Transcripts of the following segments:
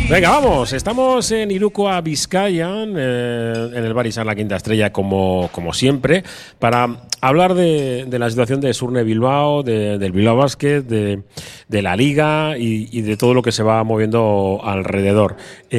Venga, vamos. Estamos en Irukoa, Vizcaya, en el Bar Izar La Quinta Estrella, como siempre, para hablar de la situación de Surne Bilbao, del Bilbao Basket, de la Liga y de todo lo que se va moviendo alrededor.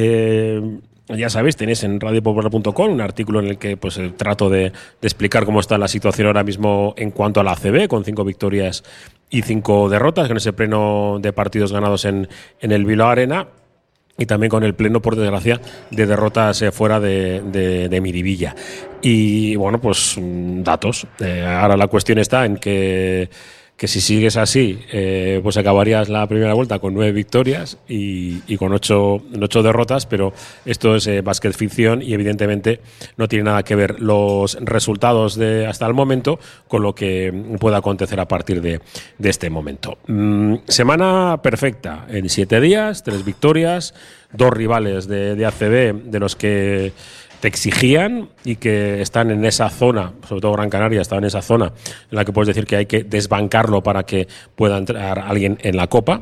Ya sabéis, tenéis en radiopopular.com un artículo en el que pues trato de explicar cómo está la situación ahora mismo en cuanto a la ACB, con 5 victorias y 5 derrotas, con ese pleno de partidos ganados en el Bilbao Arena. Y también con el pleno, por desgracia, de derrotas fuera de Miribilla. Y bueno, pues datos. Ahora la cuestión está en que si sigues así, pues acabarías la primera vuelta con 9 victorias y con 8 derrotas, pero esto es básquet ficción y evidentemente no tiene nada que ver los resultados de hasta el momento con lo que pueda acontecer a partir de este momento. Semana perfecta, en 7 días, 3 victorias, 2 rivales de ACB de los que te exigían y que están en esa zona, sobre todo Gran Canaria está en esa zona en la que puedes decir que hay que desbancarlo para que pueda entrar alguien en la Copa.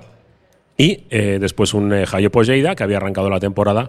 Y después un Jaiopo Lleida que había arrancado la temporada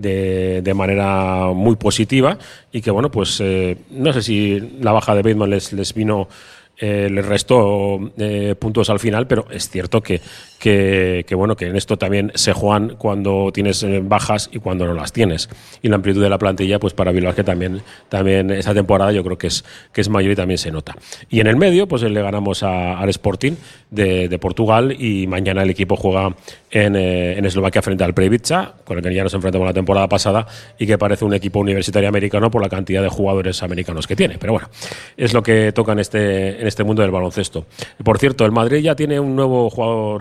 de manera muy positiva y que bueno, pues no sé si la baja de Bateman les vino, les restó puntos al final, pero es cierto que bueno, que en esto también se juegan cuando tienes bajas y cuando no las tienes. Y la amplitud de la plantilla, pues para Bilbao, que también esta temporada yo creo que es mayor y también se nota. Y en el medio, pues le ganamos al Sporting de Portugal y mañana el equipo juega en Eslovaquia frente al Previtsa, con el que ya nos enfrentamos la temporada pasada y que parece un equipo universitario americano por la cantidad de jugadores americanos que tiene. Pero bueno, es lo que toca en este mundo del baloncesto. Por cierto, el Madrid ya tiene un nuevo jugador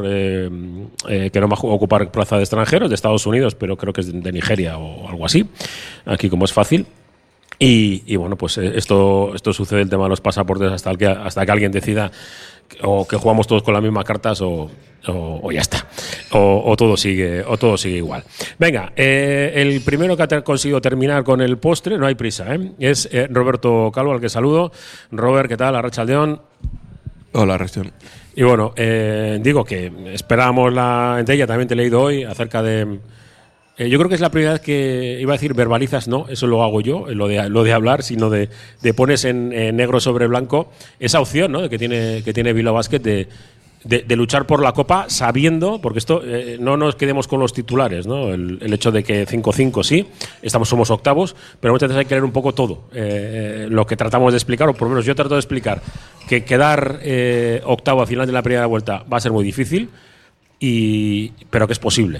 que no va a ocupar plaza de extranjeros, de Estados Unidos, pero creo que es de Nigeria o algo así, aquí como es fácil. Y bueno, pues esto sucede, el tema de los pasaportes, hasta que alguien decida o que jugamos todos con las mismas cartas o ya está, o todo sigue igual. Venga, el primero que ha conseguido terminar con el postre, no hay prisa, es Roberto Calvo, al que saludo. Robert, ¿qué tal? Arratsaldeon. Hola, Arratsaldeon. Y bueno, digo que esperábamos entre ella también te he leído hoy acerca de... yo creo que es la primera vez que, iba a decir verbalizas, no, eso lo hago yo, lo de hablar, sino de pones en negro sobre blanco esa opción, ¿no?, que tiene Bilbao Basket de luchar por la Copa sabiendo, porque esto no nos quedemos con los titulares, ¿no? El hecho de que 5-5 sí, somos octavos, pero muchas veces hay que leer un poco todo. Lo que tratamos de explicar, o por lo menos yo trato de explicar, que quedar octavo al final de la primera vuelta va a ser muy difícil, pero que es posible.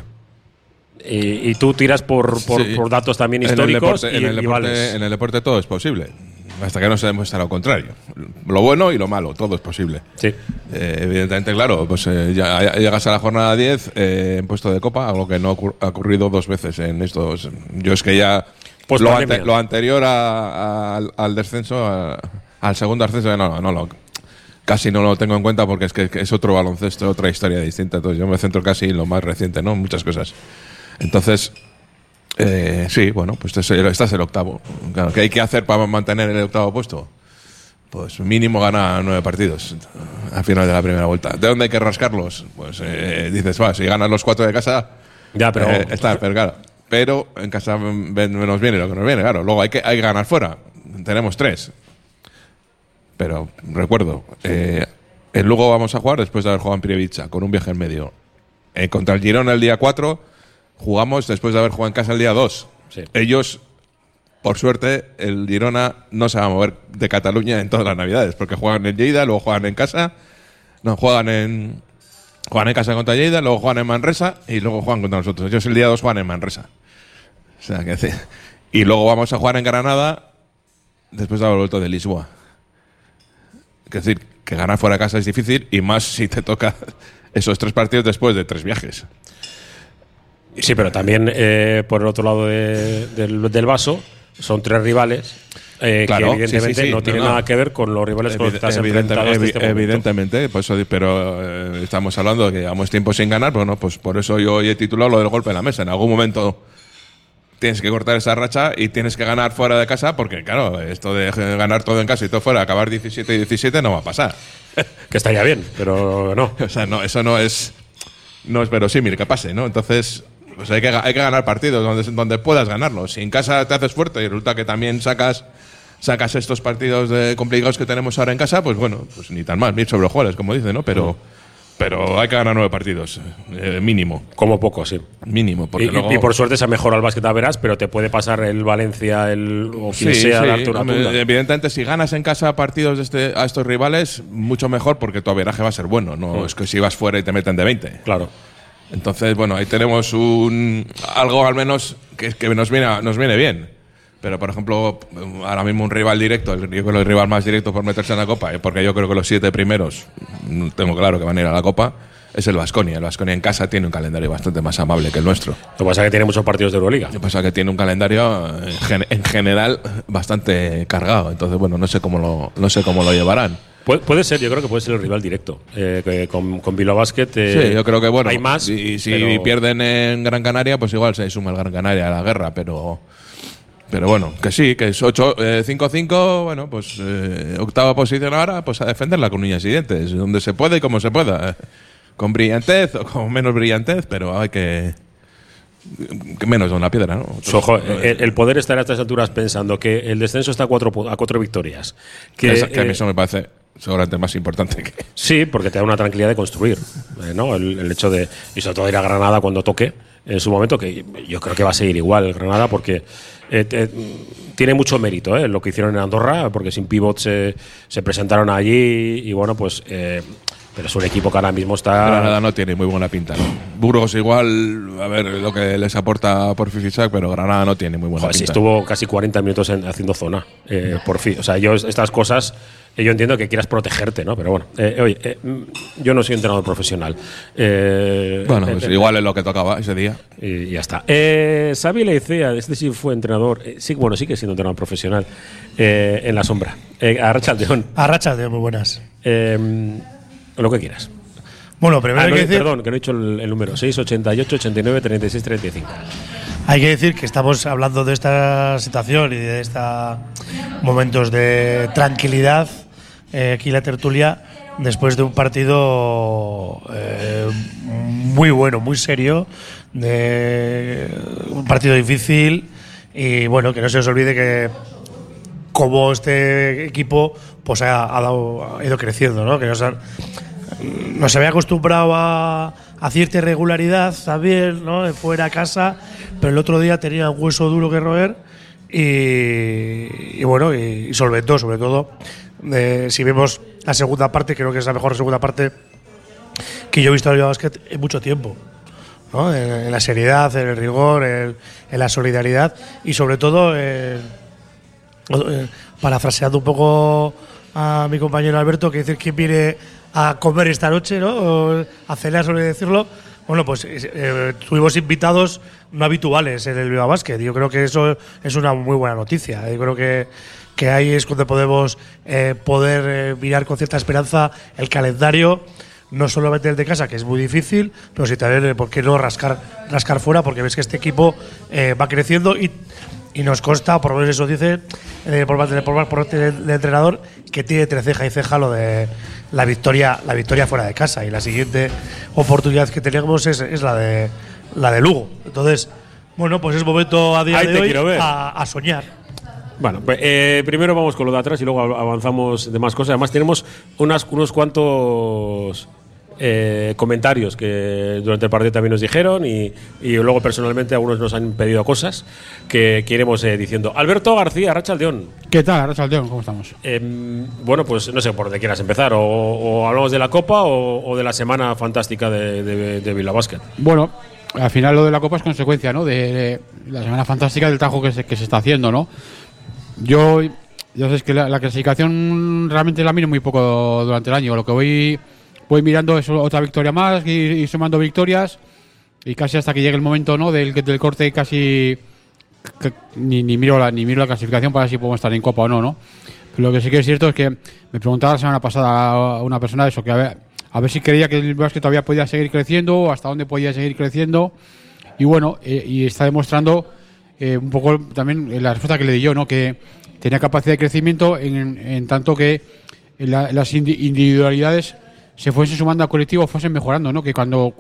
Y tú tiras por datos también históricos en el deporte todo es posible, hasta que no se demuestra lo contrario. Lo bueno y lo malo, todo es posible. Sí. Evidentemente, claro, pues ya llegas a la jornada 10 en puesto de Copa, algo que no ha ocurrido 2 veces en estos. Yo es que ya pues lo anterior al descenso, al segundo ascenso, casi no lo tengo en cuenta porque es que es otro baloncesto, otra historia distinta. Entonces yo me centro casi en lo más reciente, ¿no? Muchas cosas. Entonces, sí, bueno, pues este es el octavo. Claro, ¿qué hay que hacer para mantener el octavo puesto? Pues mínimo ganar 9 partidos al final de la primera vuelta. ¿De dónde hay que rascarlos? Pues dices, si ganas los 4 de casa, ya, pero claro. Pero en casa nos viene lo que nos viene, claro. Luego hay que ganar fuera. Tenemos 3. Pero recuerdo, el Lugo vamos a jugar después de haber jugado en Prievidza, con un viaje en medio. Contra el Girona el día 4 jugamos después de haber jugado en casa el día 2. Sí. Ellos, por suerte, el Girona no se va a mover de Cataluña en todas las Navidades, porque juegan en Lleida, luego juegan en casa, juegan en casa contra Lleida, luego juegan en Manresa y luego juegan contra nosotros. Ellos el día 2 juegan en Manresa. O sea, y luego vamos a jugar en Granada después de haber vuelto de Lisboa. Es decir, que ganar fuera de casa es difícil, y más si te toca esos 3 partidos después de 3 viajes. Sí, pero también por el otro lado del vaso son 3 rivales claro, que evidentemente no tienen nada que ver con los rivales con los que estás enfrentado hasta este momento. Evidentemente, pues, pero estamos hablando de que llevamos tiempo sin ganar. Bueno, pues por eso yo hoy he titulado lo del golpe en la mesa. En algún momento tienes que cortar esa racha y tienes que ganar fuera de casa, porque claro, esto de ganar todo en casa y todo fuera, acabar 17-17 no va a pasar. Que estaría bien, pero no. O sea, no, eso no es verosímil que pase, ¿no? Entonces, pues hay que ganar partidos donde puedas ganarlos. Si en casa te haces fuerte y resulta que también sacas estos partidos complicados que tenemos ahora en casa, pues bueno, pues ni tan mal, ni sobre jugadores, como dicen, ¿no? Pero hay que ganar 9 partidos, mínimo. Como poco, sí. Mínimo. Porque y por suerte se ha mejorado el básquet a Verás, pero te puede pasar el Valencia o quien sea darte una tunda. Evidentemente, si ganas en casa partidos a estos rivales, mucho mejor porque tu averaje va a ser bueno. No es que si vas fuera y te meten de 20. Claro. Entonces, bueno, ahí tenemos algo al menos que nos viene bien. Pero, por ejemplo, ahora mismo un rival directo, yo creo que el rival más directo por meterse en la Copa, porque yo creo que los 7 primeros, tengo claro que van a ir a la Copa, es el Baskonia. El Baskonia en casa tiene un calendario bastante más amable que el nuestro. Lo que pasa es que tiene muchos partidos de Euroliga. Lo que pasa es que tiene un calendario en general bastante cargado. Entonces, bueno, no sé cómo lo llevarán. Puede ser, yo creo que puede ser el rival directo. Que con Bilbao Basket. Sí, yo creo que bueno. Hay más. Y si pierden en Gran Canaria, pues igual se suma el Gran Canaria a la guerra, pero bueno, que sí, que es 5-5, bueno, pues octava posición ahora, pues a defenderla con uñas y dientes, donde se puede y como se pueda. Con brillantez o con menos brillantez, pero hay que menos de una piedra, ¿no? Ojo, el poder estar a estas alturas pensando que el descenso está a 4 victorias. Que a mí eso me parece seguramente más importante que… Sí, porque te da una tranquilidad de construir, ¿no? El hecho de… Y sobre todo ir a Granada cuando toque, en su momento, que yo creo que va a seguir igual Granada, porque… tiene mucho mérito lo que hicieron en Andorra, porque sin pivot se presentaron allí y bueno, pues pero es un equipo que ahora mismo está… Granada no tiene muy buena pinta, ¿no? Burgos igual, a ver lo que les aporta por Fifisac, pero Granada no tiene muy buena pinta. Sí, estuvo casi 40 minutos haciendo zona, por fin. O sea, estas cosas… Yo entiendo que quieras protegerte, ¿no? Pero bueno, oye, yo no soy entrenador profesional. Bueno, pues igual es lo que tocaba ese día. Y ya está. Xavi Leicea, este sí fue entrenador, sigue siendo entrenador profesional en la sombra. Arratsaldeon. Arratsaldeon, muy buenas. Lo que quieras. Bueno, primero hay que decir… Perdón, que no he dicho el número. 688 89 36 35. Hay que decir que estamos hablando de esta situación y de estos momentos de tranquilidad aquí en la tertulia después de un partido muy bueno, muy serio, de un partido difícil y bueno, que no se os olvide que como este equipo pues ha ido creciendo, ¿no? Que nos había acostumbrado a cierta irregularidad también, ¿no? Fuera a casa, pero el otro día tenía un hueso duro que roer y bueno, y solventó, sobre todo. Si vemos la segunda parte, creo que es la mejor segunda parte que yo he visto en el básquet en mucho tiempo, ¿no? En la seriedad, en el rigor, en la solidaridad y sobre todo, parafraseando un poco a mi compañero Alberto, que dice que viene a comer esta noche, ¿no? A cenar, suele decirlo. Bueno, pues tuvimos invitados no habituales en el Bilbao Basket. Yo creo que eso es una muy buena noticia. Yo creo que ahí es donde podemos mirar con cierta esperanza el calendario, no solamente el de casa, que es muy difícil, pero sí también, ¿por qué no rascar fuera? Porque ves que este equipo va creciendo y nos consta, por lo menos eso dice, por parte del entrenador, que tiene entre ceja y ceja lo de la victoria fuera de casa. Y la siguiente oportunidad que tenemos es la de Lugo. Entonces, bueno, pues es momento a día de hoy a soñar. Bueno, primero vamos con lo de atrás y luego avanzamos de más cosas. Además tenemos unos cuantos comentarios que durante el partido también nos dijeron y luego personalmente algunos nos han pedido cosas que iremos diciendo. Alberto García, Arratsaldeon. ¿Qué tal, Arratsaldeon? ¿Cómo estamos? Bueno, pues no sé por dónde quieras empezar. O hablamos de la Copa o de la semana fantástica de Bilbao Basket. Bueno, al final lo de la Copa es consecuencia, ¿no? De la semana fantástica del trabajo que se está haciendo, ¿no? Yo sé es que la clasificación realmente la miro muy poco durante el año. Lo que voy mirando es otra victoria más y sumando victorias y casi hasta que llegue el momento, ¿no? del corte casi ni miro la clasificación para ver si podemos estar en Copa o no. Pero lo que sí que es cierto es que me preguntaba la semana pasada a una persona de eso, que a ver si creía que el básquet todavía podía seguir creciendo o hasta dónde podía seguir creciendo y bueno, y está demostrando un poco también la respuesta que le di yo, ¿no? Que tenía capacidad de crecimiento en tanto que las individualidades se fuesen sumando al colectivo, fuesen mejorando, ¿no? Que cuando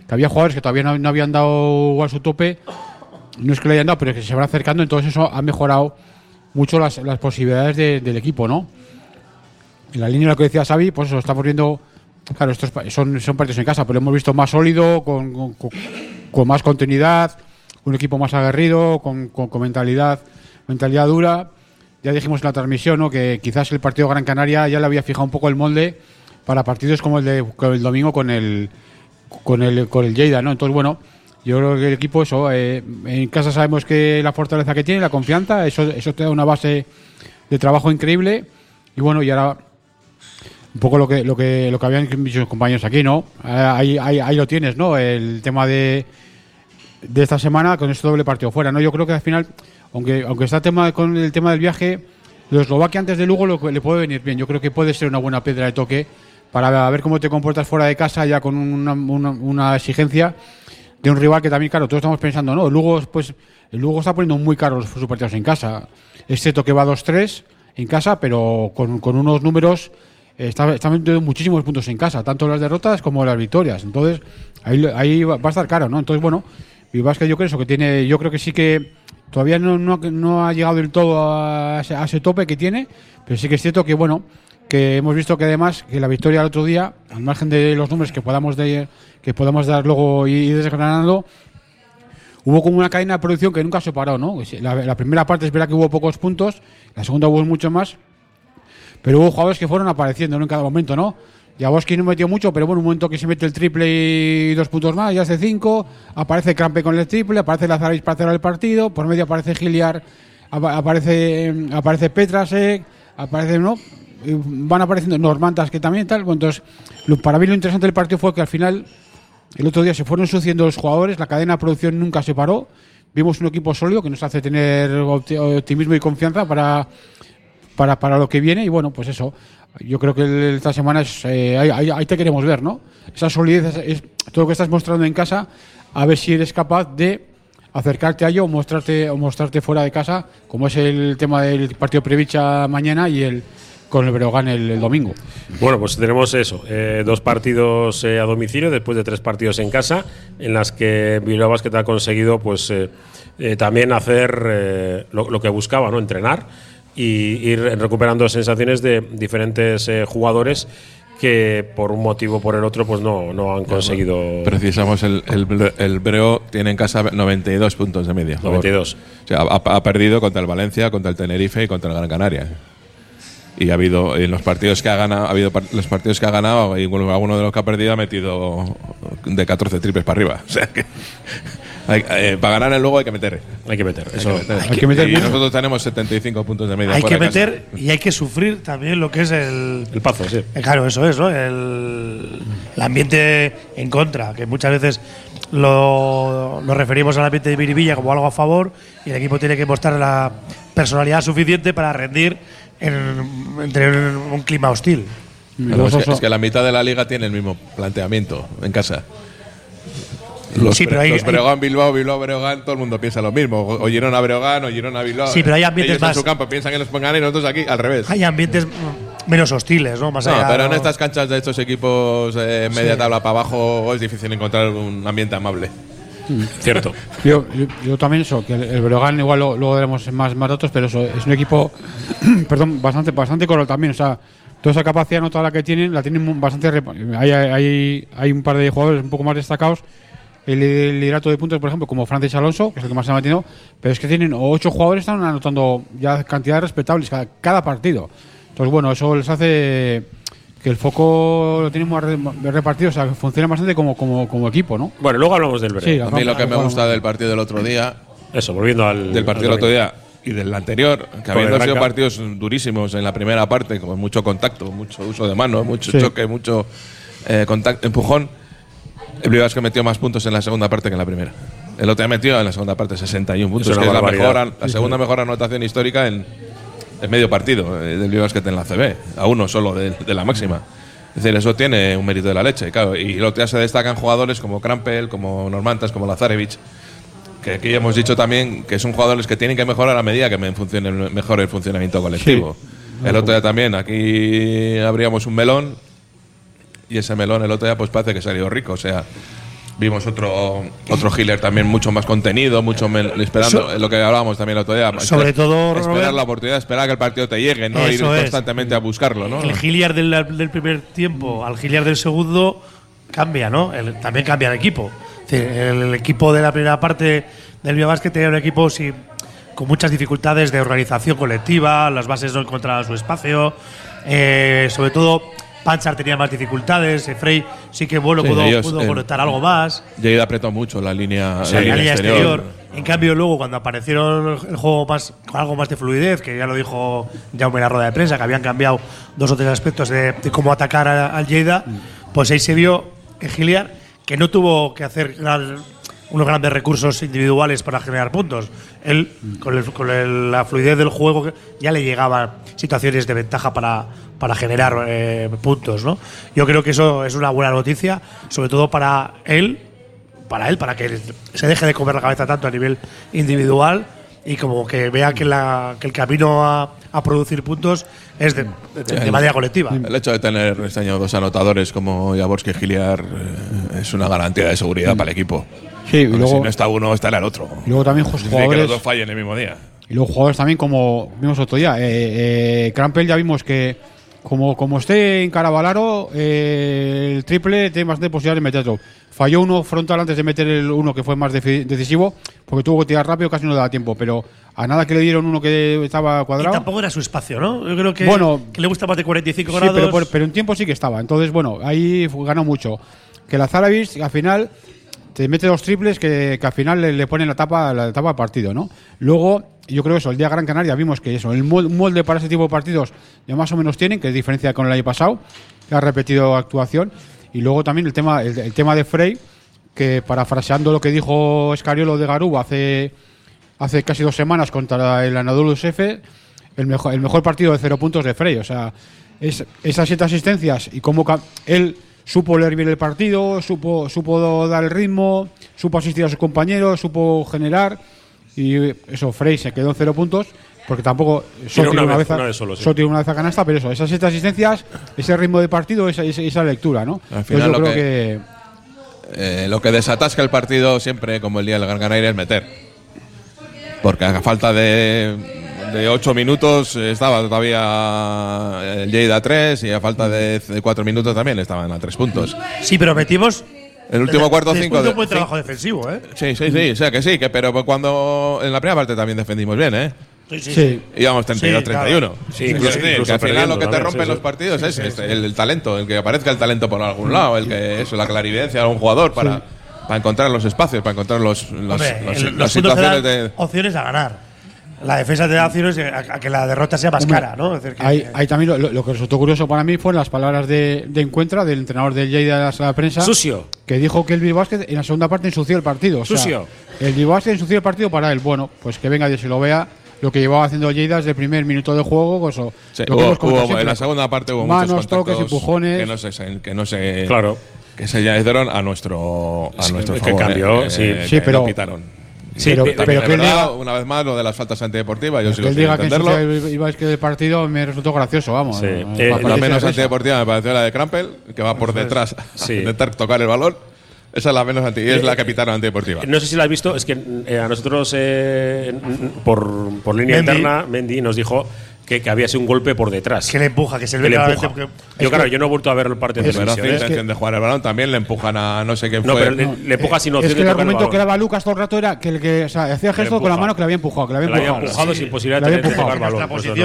que había jugadores que todavía no habían dado igual su tope, no es que le hayan dado, pero es que se van acercando, entonces eso ha mejorado mucho las posibilidades del equipo, ¿no? En la línea de lo que decía Xavi, pues eso, estamos viendo, claro, estos son partidos en casa, pero hemos visto más sólido, con más continuidad, un equipo más aguerrido, con mentalidad dura. Ya dijimos en la transmisión, ¿no?, que quizás el partido de Gran Canaria ya le había fijado un poco el molde para partidos como el domingo con el Lleida, ¿no? Entonces, bueno, yo creo que el equipo, eso, en casa sabemos que la fortaleza que tiene, la confianza, eso te da una base de trabajo increíble. Y bueno, y ahora un poco lo que habían dicho compañeros aquí, ¿no? Ahí lo tienes, ¿no? El tema de esta semana con este doble partido fuera, ¿no? Yo creo que al final, aunque está con el tema del viaje, lo Eslovaquia antes de Lugo le puede venir bien. Yo creo que puede ser una buena piedra de toque para ver cómo te comportas fuera de casa, ya con una exigencia de un rival que también, claro, todos estamos pensando, ¿no? El Lugo está poniendo muy caros sus partidos en casa, excepto que va 2-3 en casa, pero con unos números está metiendo muchísimos puntos en casa, tanto las derrotas como las victorias. Entonces, ahí va a estar caro, ¿no? Entonces, bueno, Bilbao Basket yo creo que sí que todavía no ha llegado del todo a ese tope que tiene, pero sí que es cierto que, bueno, que hemos visto que además que la victoria el otro día, al margen de los números que podamos dar luego y desgranando, hubo como una cadena de producción que nunca se paró, ¿no? La primera parte es verdad que hubo pocos puntos, la segunda hubo mucho más, pero hubo jugadores que fueron apareciendo, ¿no?, en cada momento, ¿no? Jaworski no metió mucho, pero bueno, un momento que se mete el triple y 2 puntos más, ya hace 5, aparece Krampe con el triple, aparece Lazaris para cerrar el partido, por medio aparece Giliar, aparece Petrasek, aparece, ¿no?, van apareciendo Normantas que también tal. Bueno, entonces, para mí lo interesante del partido fue que al final, el otro día se fueron sucediendo los jugadores, la cadena de producción nunca se paró, vimos un equipo sólido que nos hace tener optimismo y confianza para lo que viene. Y bueno, pues eso, yo creo que esta semana ahí te queremos ver, ¿no? Esa solidez es todo lo que estás mostrando en casa, a ver si eres capaz de acercarte a ello o mostrarte fuera de casa, como es el tema del partido Previcha mañana y con el Breogán el domingo. Bueno, pues tenemos eso, 2 partidos a domicilio después de 3 partidos en casa, en las que Bilbao Basket ha conseguido pues también hacer lo que buscaba, ¿no?, entrenar y ir recuperando sensaciones de diferentes jugadores que por un motivo o por el otro pues no han conseguido. Precisamos el Breo tiene en casa 92 puntos de media. 92. O sea, ha perdido contra el Valencia, contra el Tenerife y contra el Gran Canaria. Y ha habido en los partidos que ha ganado, y alguno de los que ha perdido ha metido de 14 triples para arriba. O sea que para ganar el Lugo hay que meter. Hay que meter. Y nosotros tenemos 75 puntos de media. Hay que meter y hay que sufrir también lo que es el pazo, sí. Claro, eso es, ¿no? El ambiente en contra, que muchas veces lo referimos al ambiente de Miribilla como algo a favor, y el equipo tiene que mostrar la personalidad suficiente para rendir entre un clima hostil. Es que la mitad de la liga tiene el mismo planteamiento en casa. Los Breogán, Bilbao, Breogán, todo el mundo piensa lo mismo. O Girona Breogán, o Girona Bilbao. Sí, pero hay ambientes ellos más. En su campo piensan que nos pongan y nosotros aquí al revés. Hay ambientes menos hostiles, ¿no? Pero en estas canchas de estos equipos media tabla para abajo es difícil encontrar un ambiente amable. Cierto. Yo también eso, que el Breogán igual luego daremos más datos, pero eso es un equipo perdón, bastante color también, o sea, toda esa capacidad, no toda la que tienen, la tienen bastante. Hay un par de jugadores un poco más destacados. El liderato de puntos, por ejemplo, como Francis Alonso, que es el que más se ha mantenido, pero es que tienen 8 jugadores, están anotando ya cantidades respetables cada partido. Entonces, bueno, eso les hace que el foco lo tienen más repartido, o sea, que funciona bastante como equipo, ¿no? Bueno, luego hablamos del Breo. Sí, a mí lo que me gusta del partido del otro día, volviendo del partido del otro día y del anterior, que habiendo sido partidos durísimos en la primera parte, con mucho contacto, mucho uso de mano, mucho choque, mucho contacto, empujón, el Bilbao Basket metió más puntos en la segunda parte que en la primera. El otro día metió en la segunda parte 61 puntos, que es la segunda mejor anotación histórica en medio partido del Bilbao Basket en la CB, a uno solo de la máxima. Es decir, eso tiene un mérito de la leche, claro. Y el otro día se destacan jugadores como Krampel, como Normantas, como Lazarevich, que aquí hemos dicho también que son jugadores que tienen que mejorar a medida que mejore el funcionamiento colectivo. Sí. El otro día también, aquí abríamos un melón, y ese melón el otro día pues parece que salió rico. O sea, Vimos otro Healer también mucho más contenido, mucho esperando lo que hablábamos también el otro día. Sobre todo, esperar Robert, la oportunidad, esperar a que el partido te llegue, no ir constantemente a buscarlo, ¿no? El Hilliard del primer tiempo al Hilliard del segundo cambia, ¿no? También cambia el equipo. Es decir, el equipo de la primera parte del Bilbao tenía un equipo con muchas dificultades de organización colectiva, las bases no encontraban su espacio, sobre todo Panchar tenía más dificultades, Frey sí que pudo conectar algo más. Lleida apretó mucho la línea, la línea exterior. En cambio, luego, cuando aparecieron el juego con algo más de fluidez, que ya lo dijo Jaume en la rueda de prensa, que habían cambiado 2 o 3 aspectos de cómo atacar al Lleida, pues ahí se vio en Hilliard que no tuvo que hacer unos grandes recursos individuales para generar puntos. Él, con la fluidez del juego, ya le llegaban situaciones de ventaja para generar puntos, ¿no? Yo creo que eso es una buena noticia, sobre todo para él, para que se deje de comer la cabeza tanto a nivel individual y como que vea que el camino a producir puntos es de manera colectiva. El hecho de tener este año 2 anotadores como Jaworski y Hilliard es una garantía de seguridad para el equipo. Sí, y luego, si no está uno, estará el otro. Y luego también jugadores que los dos fallen el mismo día. Y luego jugadores también, como vimos otro día. Crampel ya vimos que como esté en Carabalaro, el triple tiene bastante posibilidad de meterlo. Falló uno frontal antes de meter el uno que fue más decisivo, porque tuvo que tirar rápido, casi no le da tiempo. Pero a nada que le dieron uno que estaba cuadrado. Y tampoco era su espacio, ¿no? Yo creo que le gusta más de 45 sí, grados. Pero en tiempo sí que estaba. Entonces, bueno, ahí ganó mucho. Que la Zaravis al final te mete 2 triples que al final le ponen la tapa al partido, ¿no? Luego, yo creo eso, el día Gran Canaria vimos que eso, el molde para ese tipo de partidos ya más o menos tienen, que es diferencia con el año pasado, que ha repetido actuación. Y luego también el tema de Frey, que parafraseando lo que dijo Escariolo de Garuba hace casi 2 semanas contra el Anadolu Efes, el mejor partido de 0 puntos de Frey. O sea, esas 7 asistencias y cómo él supo leer bien el partido, supo dar el ritmo, supo asistir a sus compañeros, supo generar. Y eso, Frey se quedó en 0 puntos, porque tampoco solo tiene una vez a canasta, pero eso, esas 7 asistencias, ese ritmo de partido, esa lectura, ¿no? Al final yo creo que lo que desatasca el partido siempre, como el día del Gran Canaria, es meter. Porque a falta de 8 minutos estaba todavía el Lleida a 3 y a falta de 4 minutos también estaban a 3 puntos. Sí, pero metimos el último cuarto 5 un buen trabajo defensivo, ¿eh? Sí, o sea que sí, pero cuando en la primera parte también defendimos bien, ¿eh? Sí. Íbamos 32-31. Claro. Sí, incluso que al final lo que te rompe los partidos es el talento, el que aparezca el talento por algún lado, el que la clarividencia de un jugador para encontrar los espacios, para encontrar las situaciones de opciones a ganar. La defensa te da opciones a que la derrota sea más cara, ¿no? Es decir, hay también lo que resultó curioso para mí fueron las palabras de Encuentra, del entrenador del Lleida de la sala de prensa, sucio, que dijo que el Bilbao Basket en la segunda parte ensució el partido. Sucio. O sea, el Bilbao Basket ensució el partido para él. Bueno, pues que venga Dios y lo vea. Lo que llevaba haciendo el Lleida desde el primer minuto de juego, pues sí, en la segunda parte hubo manos, muchos toques, empujones, que se añadieron a nuestro favor. Que cambió, pero quitaron. Sí, pero que él diga, una vez más, lo de las faltas antideportivas, yo sigo sin entenderlo. Que el partido me resultó gracioso, vamos. Sí. La menos antideportiva me pareció la de Crampel, que va por detrás a intentar tocar el balón. Esa es la menos es la que pitaron antideportiva. No sé si la has visto, es que a nosotros por línea interna, Mendy nos dijo que había sido un golpe por detrás. Que le empuja, que se le empuja. Yo no he vuelto a ver el partido de televisión. No intención de jugar el balón, también le empujan a no sé quién fue. Pero le empuja sin opción de tocar el balón. Es que el argumento que daba Lucas todo el rato era que el que hacía gesto con la mano que le había empujado. Que le había empujado sin posibilidad de tocar el balón.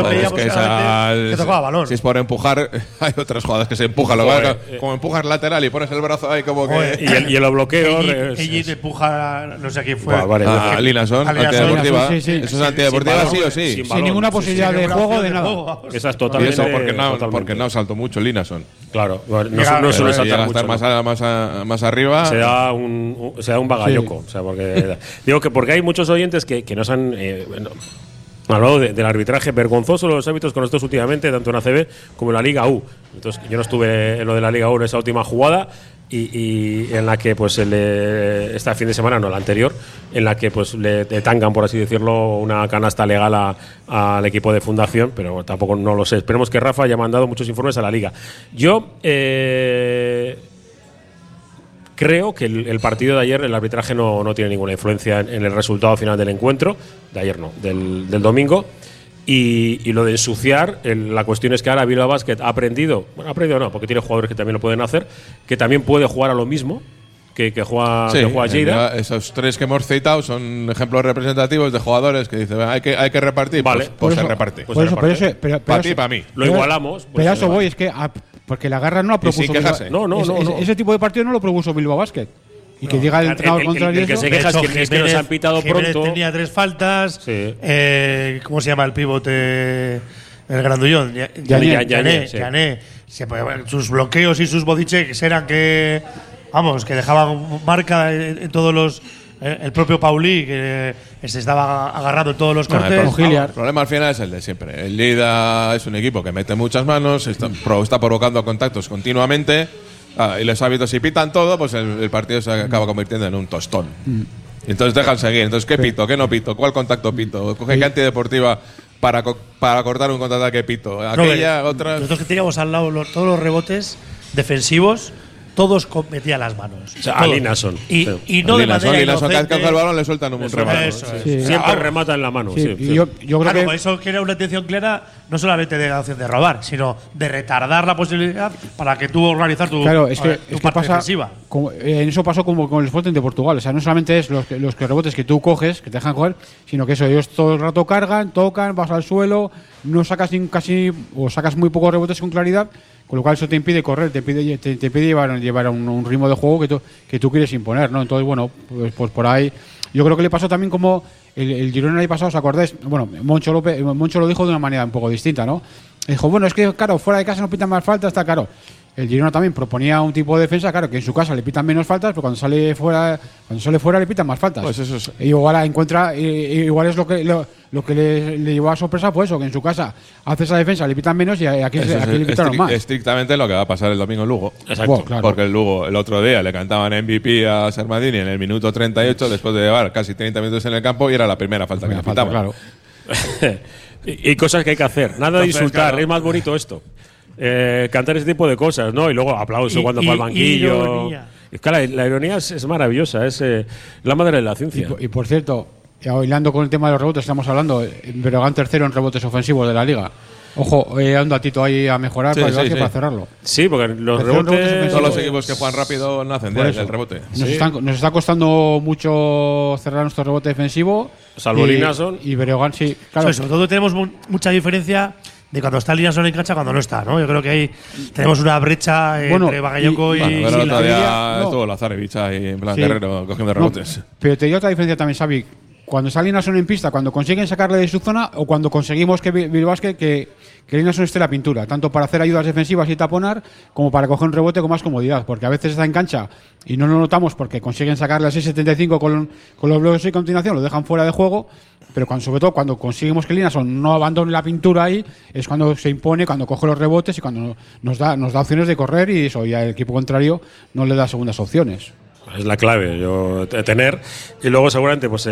Que tocaba balón. Si es por empujar, hay otras jugadas que se empujan. Como empujas lateral y pones el brazo ahí como que… Y el bloqueo… Ella empuja, no sé a quién fue. A Linason, antideportiva. Eso es antideportiva sí o sí. Sin ninguna posibilidad de juego, de nada. Esa es totalmente. Y eso porque no saltó mucho Linason. Claro, no suele saltar mucho. Más arriba. Se da un bagalloco. O sea, digo que porque hay muchos oyentes que nos han hablado del arbitraje vergonzoso, los árbitros con nosotros últimamente, tanto en ACB como en la Liga U. Entonces, yo no estuve en lo de la Liga U en esa última jugada. Y en la que pues este fin de semana, no, la anterior, en la que pues le tangan, por así decirlo, una canasta legal al equipo de Fundación, pero tampoco no lo sé. Esperemos que Rafa haya mandado muchos informes a la Liga. Yo Creo que el partido de ayer, el arbitraje no tiene ninguna influencia en el resultado final del encuentro. De ayer no, del domingo. Y lo de ensuciar, la cuestión es que ahora Bilbao Basket ha aprendido no, porque tiene jugadores que también lo pueden hacer, que también puede jugar a lo mismo que juega Lleida. Esos 3 que hemos citado son ejemplos representativos de jugadores que dicen hay que repartir, vale, pues se reparte. Para ti, para mí. Lo igualamos. Pero a eso voy, es que porque la garra no la propuso. No. Ese tipo de partido no lo propuso Bilbao Basket. Y que diga el entrenador contrario. El que se queja es que nos han pitado pronto. Tenía 3 faltas. Sí. ¿Cómo se llama el pivote? El grandullón. Yané. Sus bloqueos y sus bodychecks eran que dejaban marca en todos los. El propio Pauli, que se estaba agarrando en todos los cortes. El problema al final es el de siempre. El Lleida es un equipo que mete muchas manos, está provocando contactos continuamente. Y los árbitros, si pitan todo, pues el partido se acaba convirtiendo en un tostón. Y entonces dejan seguir. Entonces, ¿qué pito? ¿Qué no pito? ¿Cuál contacto pito? ¿Qué antideportiva para cortar un contraataque pito? Aquella, otra. Nosotros que teníamos al lado todos los rebotes defensivos, todos metían las manos. O sea, Ali Nason. Y no de manera inocente. Cada vez que el balón le sueltan un remate. Siempre remata en la mano. Yo creo que eso era una intención clara, no solamente de la opción de robar, sino de retardar la posibilidad para que tú organizar tu parte defensiva. En eso pasó como con el Sporting de Portugal. O sea, no solamente es los que rebotes que tú coges, que te dejan coger, sino que eso, ellos todo el rato cargan, tocan, vas al suelo, no sacas casi o sacas muy pocos rebotes con claridad. Con lo cual eso te impide correr, te impide llevar un ritmo de juego que tú quieres imponer, ¿no? Entonces, bueno, pues por ahí yo creo que le pasó también como el Girona el año pasado, ¿os acordáis? Bueno, Moncho lo dijo de una manera un poco distinta, ¿no? Dijo, bueno, es que claro, fuera de casa no pitan más faltas, está claro. El Girona también proponía un tipo de defensa, claro, que en su casa le pitan menos faltas, pero cuando sale fuera le pitan más faltas. Pues eso es. Y igual es lo que le llevó a sorpresa, pues eso, que en su casa hace esa defensa, le pitan menos y aquí le pitaron más. Estrictamente lo que va a pasar el domingo en Lugo. Exacto. Bueno, claro. Porque el Lugo, el otro día, le cantaban MVP a Sermadini en el minuto 38, después de llevar casi 30 minutos en el campo, y era la primera falta que le pitaban. Claro. y cosas que hay que hacer. Nada de insultar, claro. Es más bonito esto. Cantar ese tipo de cosas, ¿no? Y luego aplauso cuando va al banquillo. Es que la ironía es maravillosa, es la madre de la ciencia. Y por cierto, hilando con el tema de los rebotes, estamos hablando, Breogán tercero en rebotes ofensivos de la liga. Ojo, un datito ahí a mejorar para cerrarlo. Sí, porque los rebotes todos los equipos que juegan rápido nacen del rebote. Nos está costando mucho cerrar nuestro rebote defensivo. Salvo Linason. Y Breogán sí. Claro. Sobre todo tenemos mucha diferencia de cuando está Linason en cancha cuando no está, ¿no? Yo creo que ahí tenemos una brecha entre Bagayoko y el otro día no. Estuvo Lazarevich ahí en plan Guerrero cogiendo rebotes. Pero te digo otra diferencia también, Xavi. Cuando está Linason en pista, cuando consiguen sacarle de su zona o cuando conseguimos que Bilbao Basket que Linason esté en la pintura, tanto para hacer ayudas defensivas y taponar como para coger un rebote con más comodidad, porque a veces está en cancha y no lo notamos porque consiguen sacarle a 6.75 con los bloques de continuación, lo dejan fuera de juego, pero sobre todo cuando conseguimos que Linason no abandone la pintura ahí, es cuando se impone, cuando coge los rebotes y cuando nos da opciones de correr y eso, y al equipo contrario no le da segundas opciones. Es la clave, tener. Y luego seguramente pues